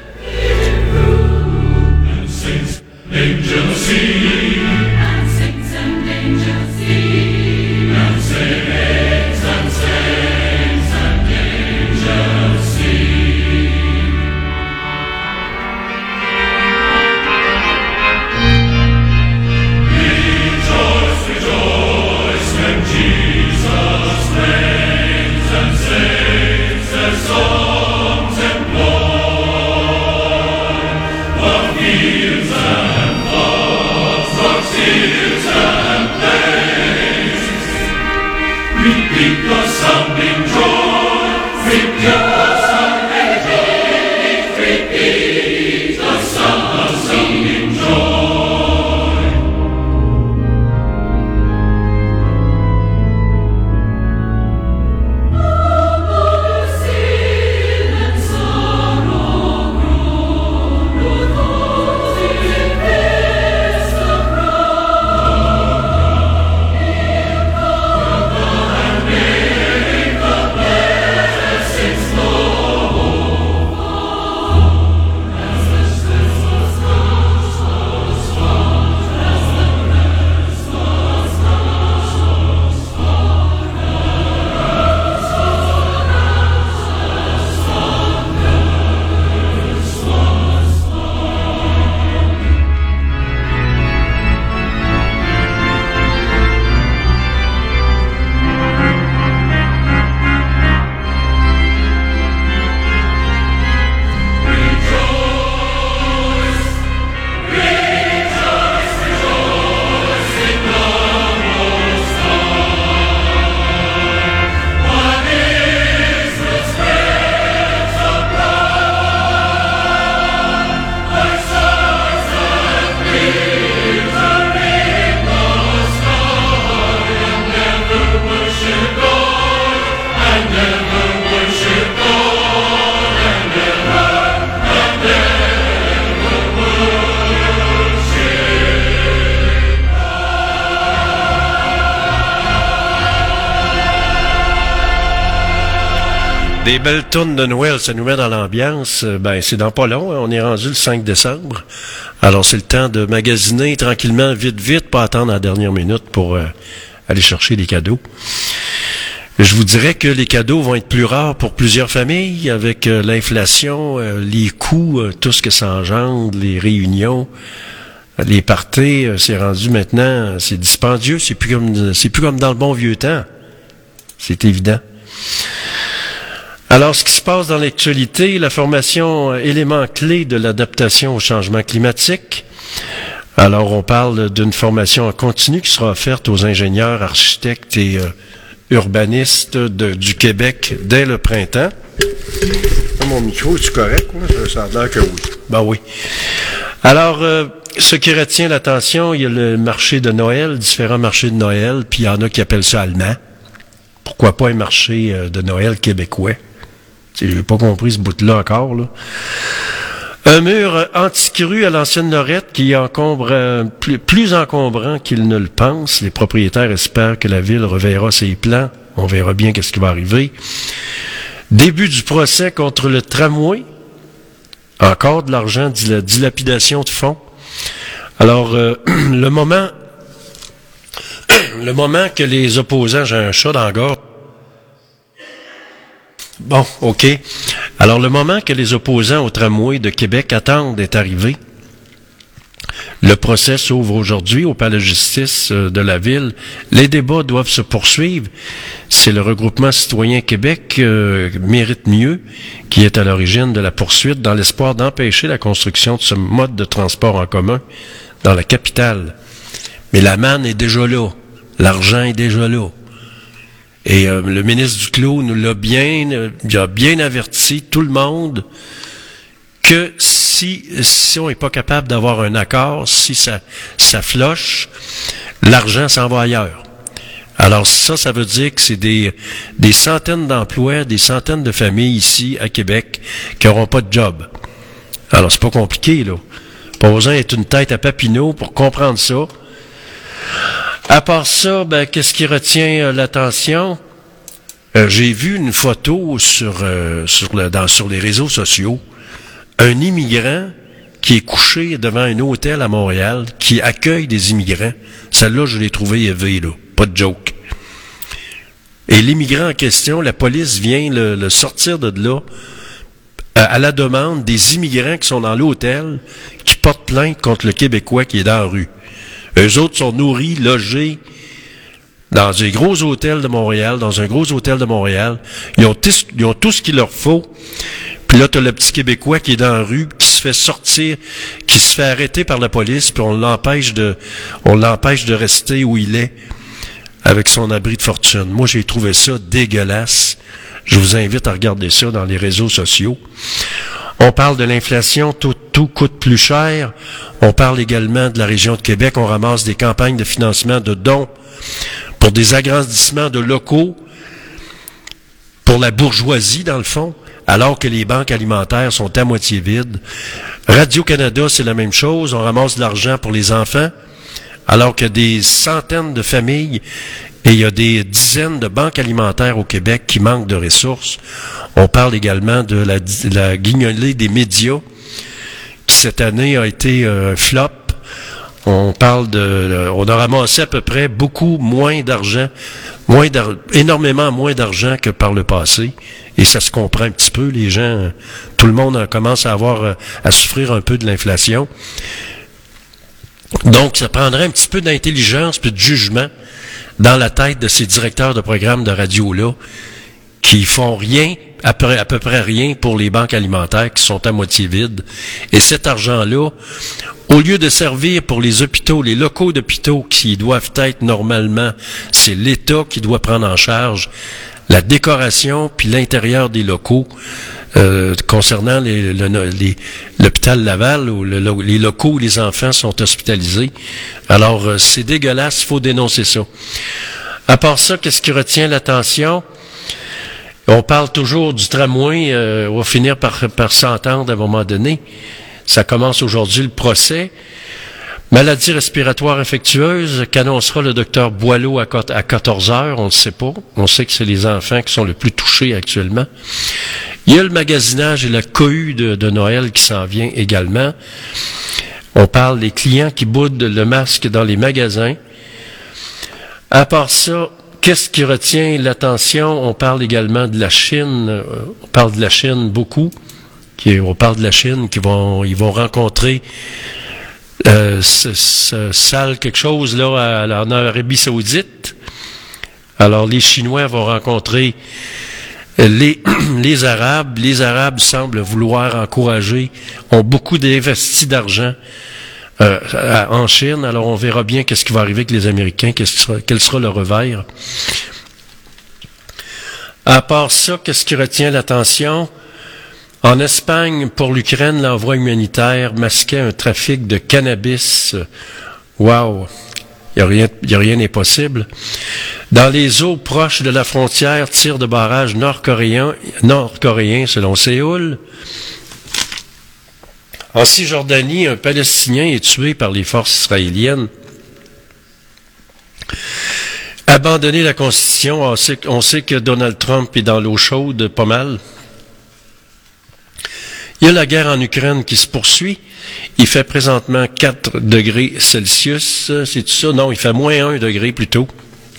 Des belles tunes de Noël, ça nous met dans l'ambiance. Ben, c'est dans pas long, hein. On est rendu le cinq décembre. Alors, c'est le temps de magasiner tranquillement, vite, vite, pas attendre la dernière minute pour euh, aller chercher des cadeaux. Je vous dirais que les cadeaux vont être plus rares pour plusieurs familles avec euh, l'inflation, euh, les coûts, euh, tout ce que ça engendre, les réunions, euh, les parties. Euh, c'est rendu maintenant, c'est dispendieux. C'est plus comme, c'est plus comme dans le bon vieux temps. C'est évident. Alors, ce qui se passe dans l'actualité, la formation euh, élément clé de l'adaptation au changement climatique. Alors, on parle d'une formation en continu qui sera offerte aux ingénieurs, architectes et euh, urbanistes de, du Québec dès le printemps. Mon micro, est-tu correct? Ça a l'air que oui. Ben oui. Alors, euh, ce qui retient l'attention, il y a le marché de Noël, différents marchés de Noël, puis il y en a qui appellent ça allemand. Pourquoi pas un marché euh, de Noël québécois? J'ai pas compris ce bout-là encore, là. Un mur anti-cru à l'ancienne Lorette qui encombre euh, plus, plus encombrant qu'il ne le pense. Les propriétaires espèrent que la ville reverra ses plans. On verra bien qu'est-ce qui va arriver. Début du procès contre le tramway. Encore de l'argent, de la dilapidation de fonds. Alors, euh, le moment, le moment que les opposants, j'ai un chat dans la gorge. Bon, OK. Alors, le moment que les opposants au tramway de Québec attendent est arrivé. Le procès s'ouvre aujourd'hui au palais de justice de la ville. Les débats doivent se poursuivre. C'est le regroupement citoyen Québec euh, mérite mieux qui est à l'origine de la poursuite dans l'espoir d'empêcher la construction de ce mode de transport en commun dans la capitale. Mais la manne est déjà là. L'argent est déjà là. Et euh, le ministre Duclos nous l'a bien, euh, il a bien averti tout le monde que si, si on n'est pas capable d'avoir un accord, si ça, ça floche, l'argent s'en va ailleurs. Alors ça, ça veut dire que c'est des, des centaines d'emplois, des centaines de familles ici à Québec qui n'auront pas de job. Alors c'est pas compliqué, là. Pas besoin d'être une tête à Papineau pour comprendre ça. À part ça, ben, qu'est-ce qui retient euh, l'attention? Euh, j'ai vu une photo sur, euh, sur, le, dans, sur les réseaux sociaux. Un immigrant qui est couché devant un hôtel à Montréal, qui accueille des immigrants. Celle-là, je l'ai trouvée élevée, là. Pas de joke. Et l'immigrant en question, la police vient le, le sortir de là à, à la demande des immigrants qui sont dans l'hôtel, qui portent plainte contre le Québécois qui est dans la rue. Eux autres sont nourris, logés dans des gros hôtels de Montréal, dans un gros hôtel de Montréal. Ils ont, tis, ils ont tout ce qu'il leur faut. Puis là, t'as le petit Québécois qui est dans la rue, qui se fait sortir, qui se fait arrêter par la police, puis on l'empêche de, on l'empêche de rester où il est, avec son abri de fortune. Moi, j'ai trouvé ça dégueulasse. Je vous invite à regarder ça dans les réseaux sociaux. On parle de l'inflation, tout, tout coûte plus cher. On parle également de la région de Québec. On ramasse des campagnes de financement de dons pour des agrandissements de locaux pour la bourgeoisie, dans le fond, alors que les banques alimentaires sont à moitié vides. Radio-Canada, c'est la même chose. On ramasse de l'argent pour les enfants, alors que des centaines de familles et il y a des dizaines de banques alimentaires au Québec qui manquent de ressources. On parle également de la, de la guignolée des médias, qui cette année a été un flop. On parle de, on a ramassé à peu près beaucoup moins d'argent, moins d'ar, énormément moins d'argent que par le passé. Et ça se comprend un petit peu. Les gens, tout le monde commence à avoir, à souffrir un peu de l'inflation. Donc, ça prendrait un petit peu d'intelligence puis de jugement dans la tête de ces directeurs de programmes de radio-là qui font rien, à peu, à peu près rien pour les banques alimentaires qui sont à moitié vides. Et cet argent-là, au lieu de servir pour les hôpitaux, les locaux d'hôpitaux qui doivent être normalement, c'est l'État qui doit prendre en charge la décoration puis l'intérieur des locaux. Euh, concernant les, le, les, l'hôpital Laval, où le, les locaux où les enfants sont hospitalisés. Alors, euh, c'est dégueulasse, il faut dénoncer ça. À part ça, qu'est-ce qui retient l'attention? On parle toujours du tramway, euh, on va finir par, par s'entendre à un moment donné. Ça commence aujourd'hui le procès. Maladie respiratoire infectieuse qu'annoncera le docteur Boileau à quatorze heures, on ne sait pas. On sait que c'est les enfants qui sont le plus touchés actuellement. Il y a le magasinage et la cohue de, de Noël qui s'en vient également. On parle des clients qui boudent le masque dans les magasins. À part ça, qu'est-ce qui retient l'attention? On parle également de la Chine. On parle de la Chine beaucoup. Qui, on parle de la Chine qui vont, ils vont rencontrer Euh, ce, ce sale quelque chose là à, en Arabie Saoudite. Alors les Chinois vont rencontrer les les Arabes. Les Arabes semblent vouloir encourager, ont beaucoup d'investis d'argent euh, en Chine. Alors on verra bien qu'est-ce qui va arriver avec les Américains, qu'est-ce qui sera, quel sera le revers. À part ça, qu'est-ce qui retient l'attention? En Espagne, pour l'Ukraine, l'envoi humanitaire masquait un trafic de cannabis. Wow! Il n'y a rien, il y a rien n'est possible. Dans les eaux proches de la frontière, tir de barrage nord-coréen, nord-coréen selon Séoul. En Cisjordanie, un Palestinien est tué par les forces israéliennes. Abandonner la Constitution, on sait, on sait que Donald Trump est dans l'eau chaude pas mal. Il y a la guerre en Ukraine qui se poursuit. Il fait présentement quatre degrés Celsius. C'est tout ça? Non, il fait moins un degré plutôt.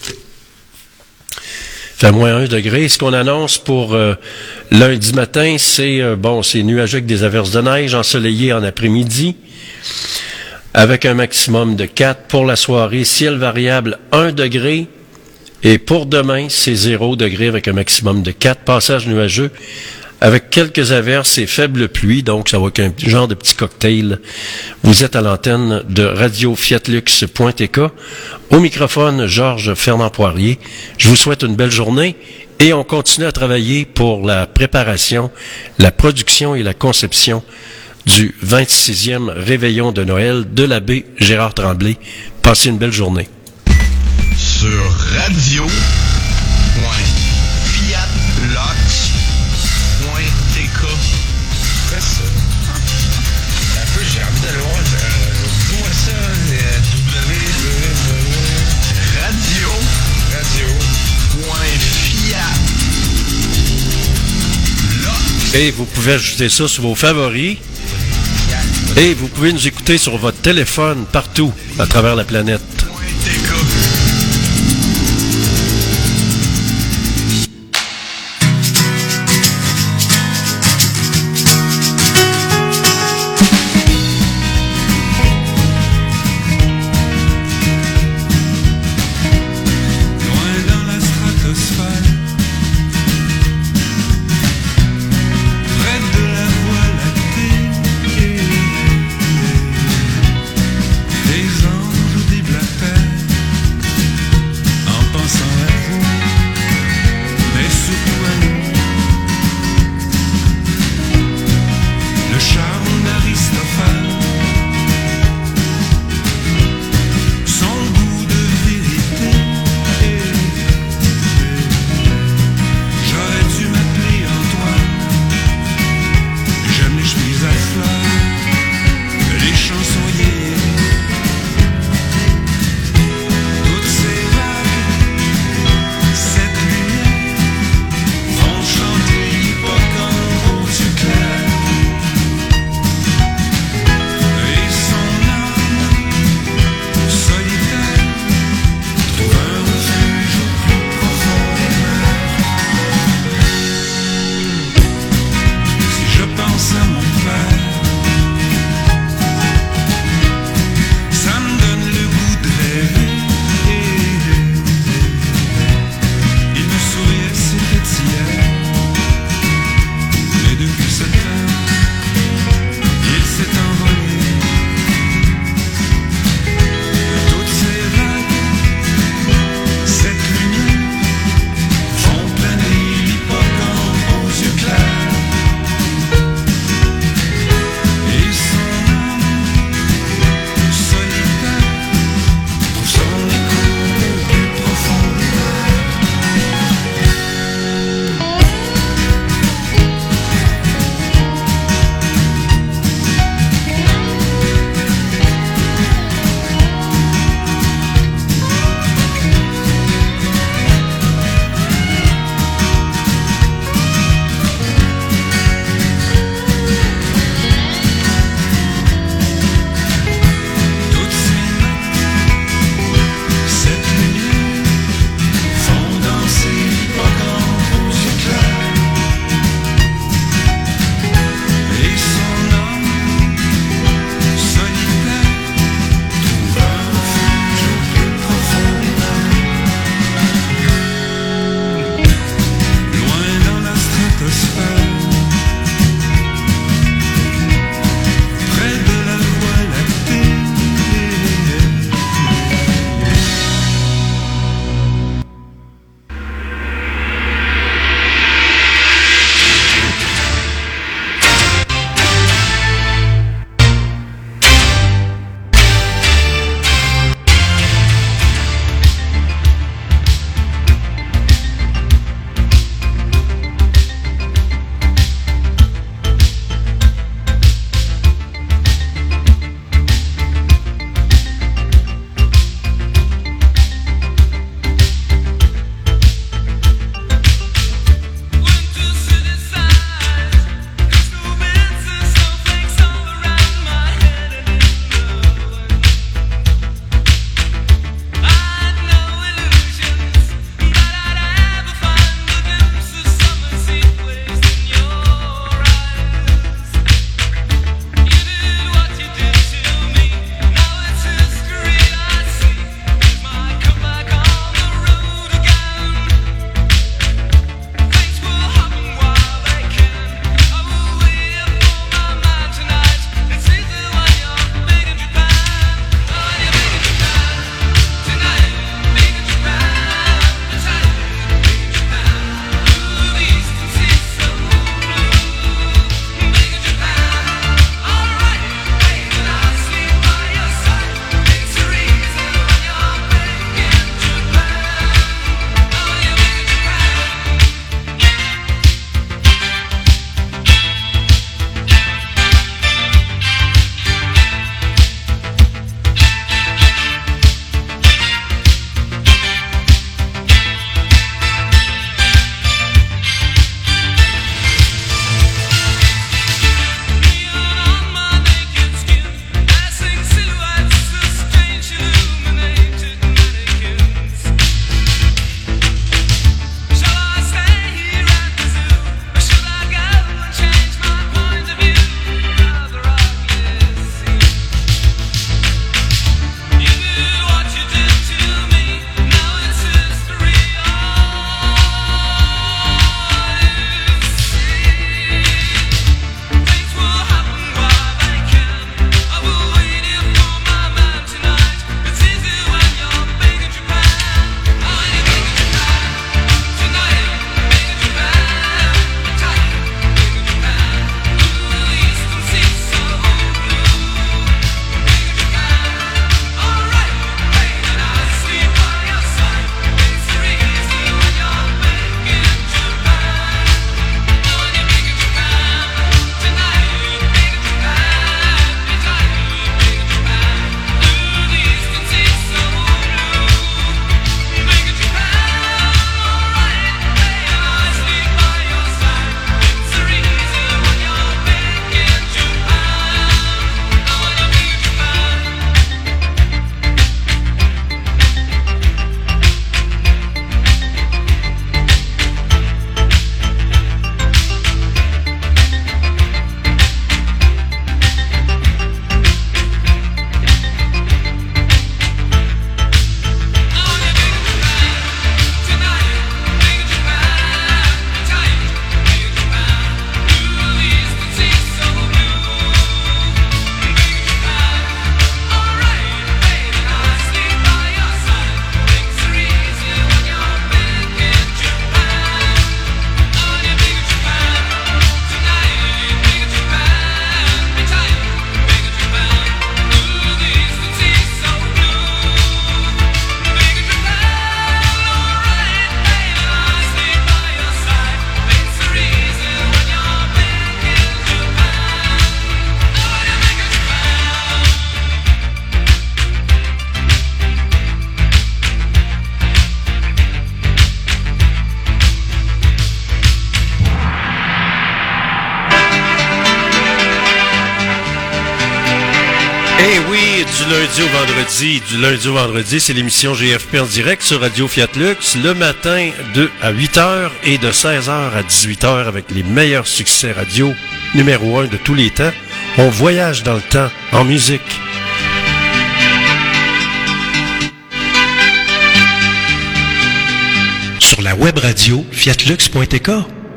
Il fait moins un degré. Ce qu'on annonce pour euh, lundi matin, c'est, euh, bon, c'est nuageux avec des averses de neige, ensoleillé en après-midi. avec un maximum de quatre. Pour la soirée, ciel variable un degré. Et pour demain, c'est zéro degré avec un maximum de quatre. Passage nuageux avec quelques averses et faibles pluies. Donc, ça va être un genre de petit cocktail. Vous êtes à l'antenne de radio fiat lux point t k. Au microphone, Georges Fernand Poirier. Je vous souhaite une belle journée et on continue à travailler pour la préparation, la production et la conception du vingt-sixième réveillon de Noël de l'abbé Gérard Tremblay. Passez une belle journée. Sur radio point fiat lux point t k. Fais ça. Un peu, j'ai envie d'aller voir. Dis-moi ça. euh, W. Radio. Radio. Point fiat lux. Et vous pouvez ajouter ça sur vos favoris. Et vous pouvez nous écouter sur votre téléphone partout à travers la planète. Des anges ou des blagues du lundi au vendredi. Du lundi au vendredi, c'est l'émission G F P en direct sur Radio Fiat Lux, le matin de à huit heures et de seize heures à dix-huit heures avec les meilleurs succès radio numéro un de tous les temps. On voyage dans le temps en musique. Sur la web radio fiatlux point t k.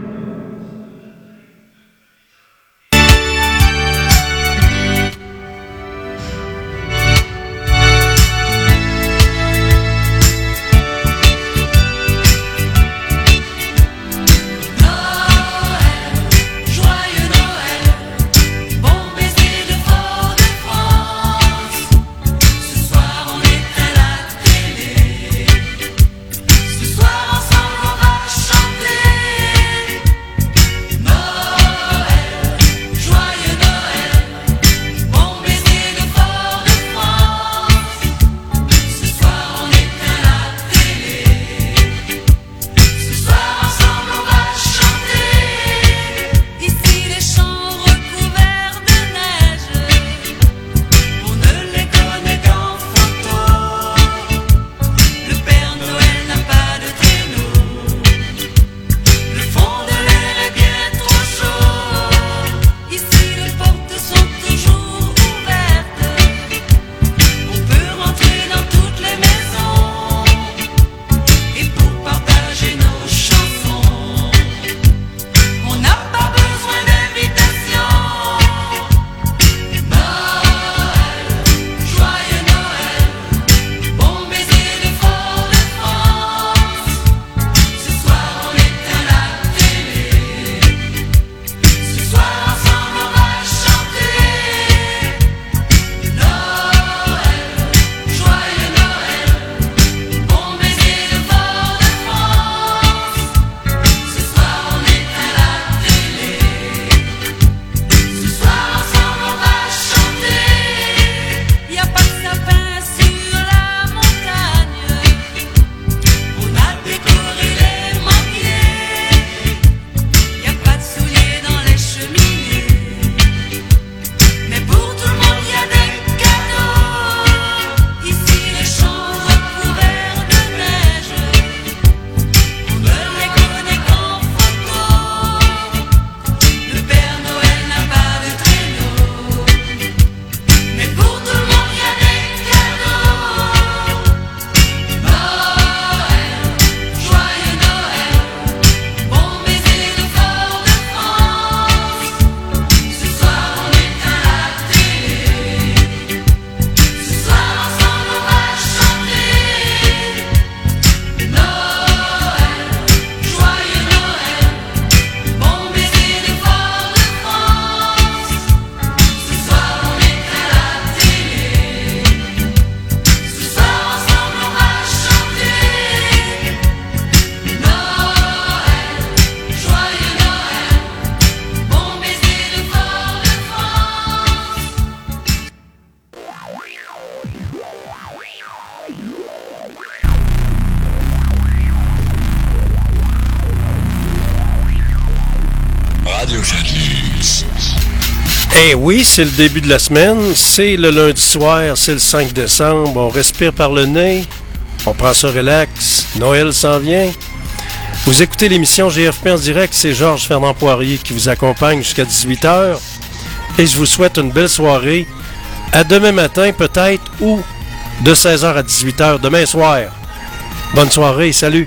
Eh oui, c'est le début de la semaine, c'est le lundi soir, c'est le cinq décembre, on respire par le nez, on prend ça relax, Noël s'en vient. Vous écoutez l'émission G F P en direct, c'est Georges Fernand Poirier qui vous accompagne jusqu'à dix-huit heures et je vous souhaite une belle soirée. À demain matin peut-être ou de seize heures à dix-huit heures demain soir. Bonne soirée, salut!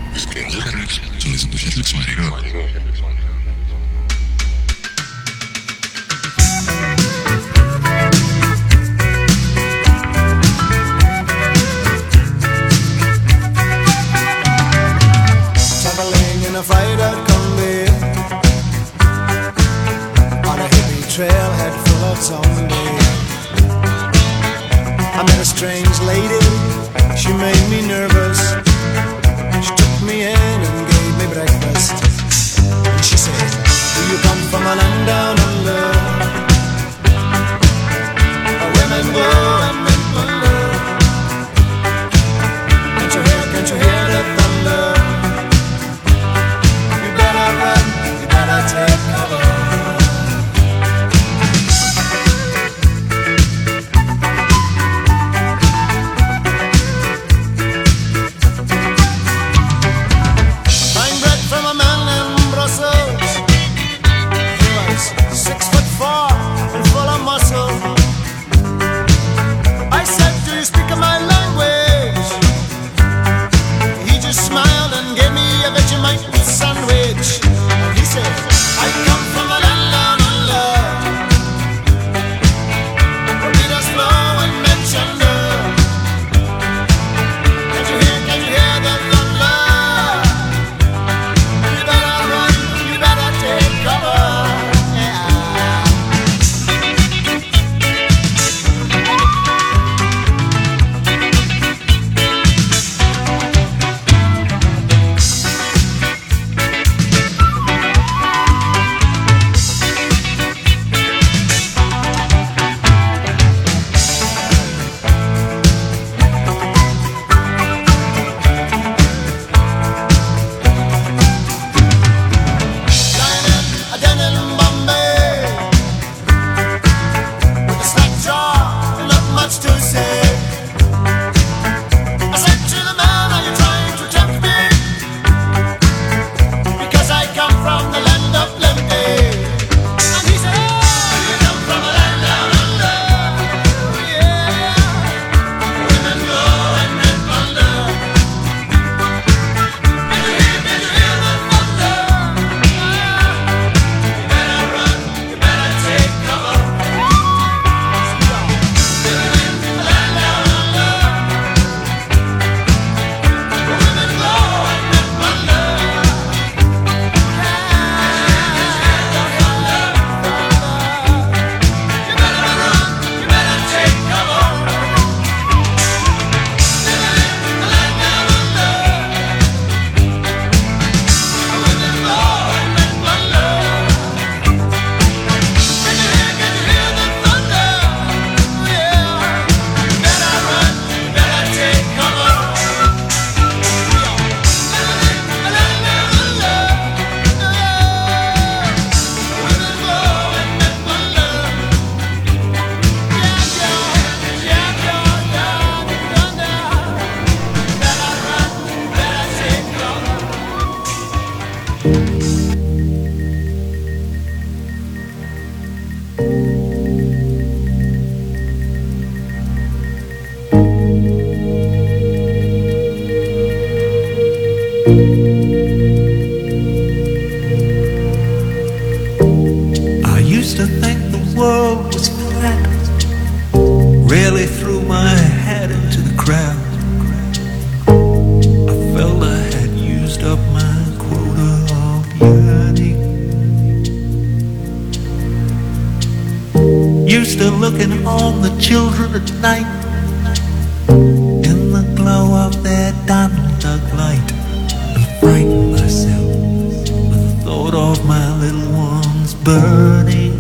Trailhead full of zombie. I met a strange lady, she made me nervous. She took me in and gave me breakfast. And she said, do you come from a land down under? Women go and men wonder. Can't you hear, can't you hear the thunder? burning. Used to looking on the children at night in the glow of their Donald Duck light, and frighten myself with the thought of my little ones burning.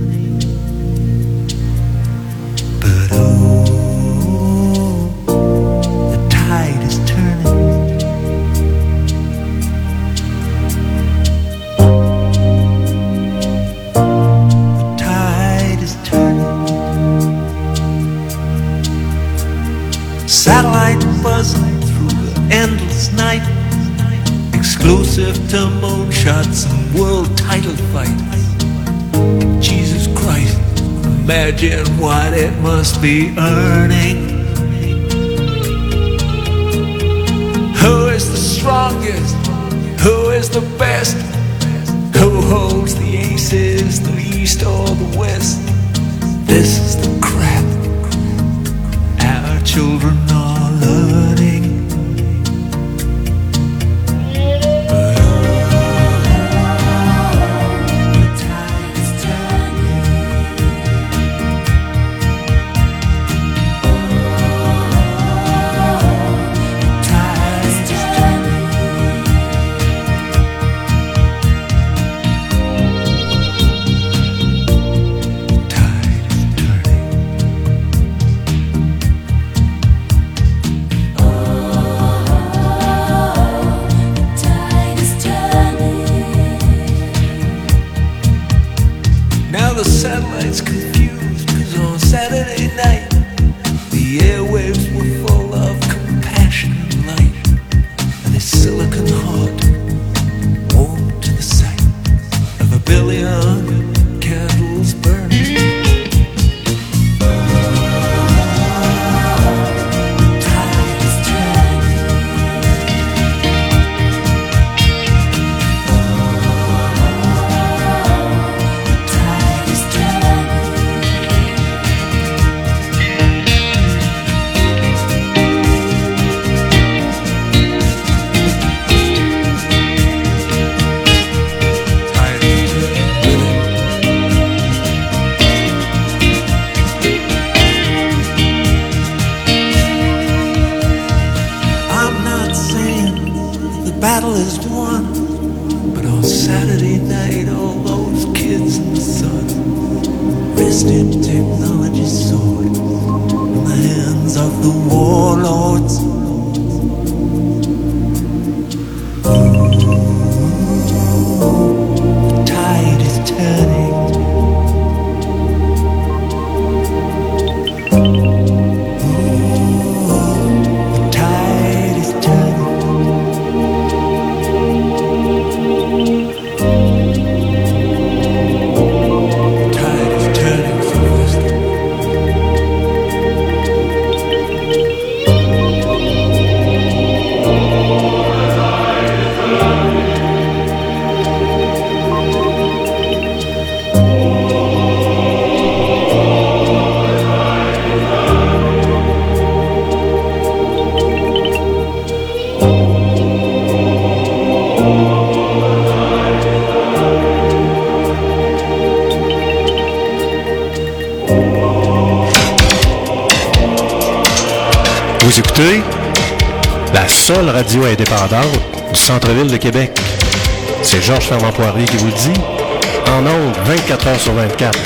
But oh, the tide is turning. The tide is turning. Satellite buzzing through the endless night, exclusive to moonshots and world title fights. Jesus Christ, imagine what it must be earning. Who is the strongest? Who is the best? Who holds the aces, the east or the west? This is the crap our children are learning. But the tide is turning. The tide is turning. The tide is turning. Now the satellite's confused, cause on Saturday night the airwaves were full of compassion and light, and his silicon heart warmed to the sight of a billion candles burning. The tide is turning. The tide is turning. Tide is turning. I'm not saying the battle is won, but on Saturday night, all those kids in the sun rested technology's sword in the hands of the warlords. The tide is turning. The tide is turning. The tide is turning fast. Vous écoutez la seule radio indépendante du centre-ville de Québec. C'est Georges Fernand Poirier qui vous le dit, en ondes vingt-quatre heures sur vingt-quatre.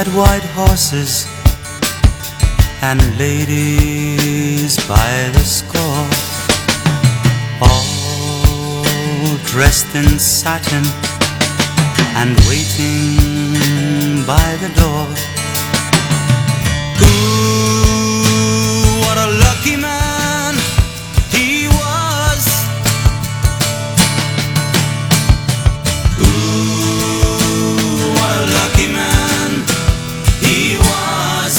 had white horses and ladies by the score, all dressed in satin and waiting by the door. Ooh, what a lucky man he was. Ooh, what a lucky man he was.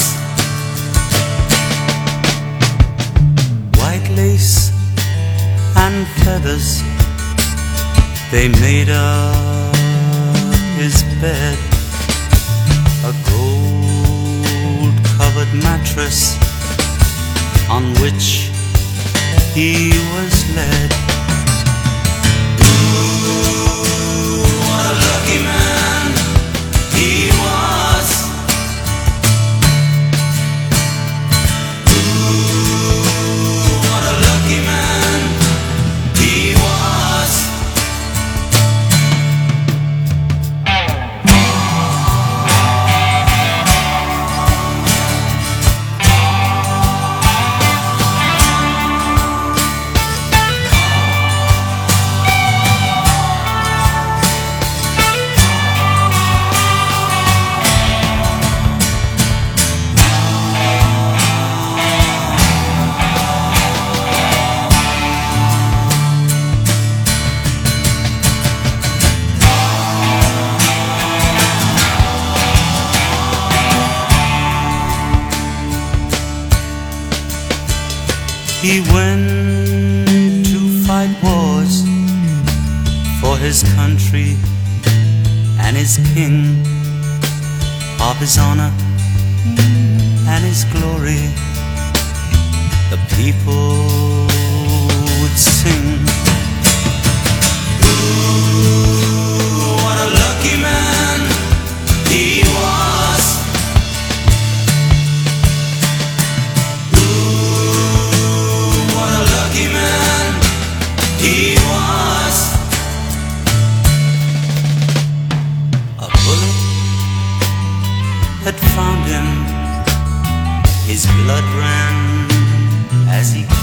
White lace and feathers, they made up his bed. A gold-covered mattress on which he was led. Ooh, what a lucky man he was. Ooh, what a lucky man he was. He went to fight wars for his country and his king, of his honor and his glory. The people would sing. Ooh, what a lucky man he was. He was. A bullet had found him. His blood ran as he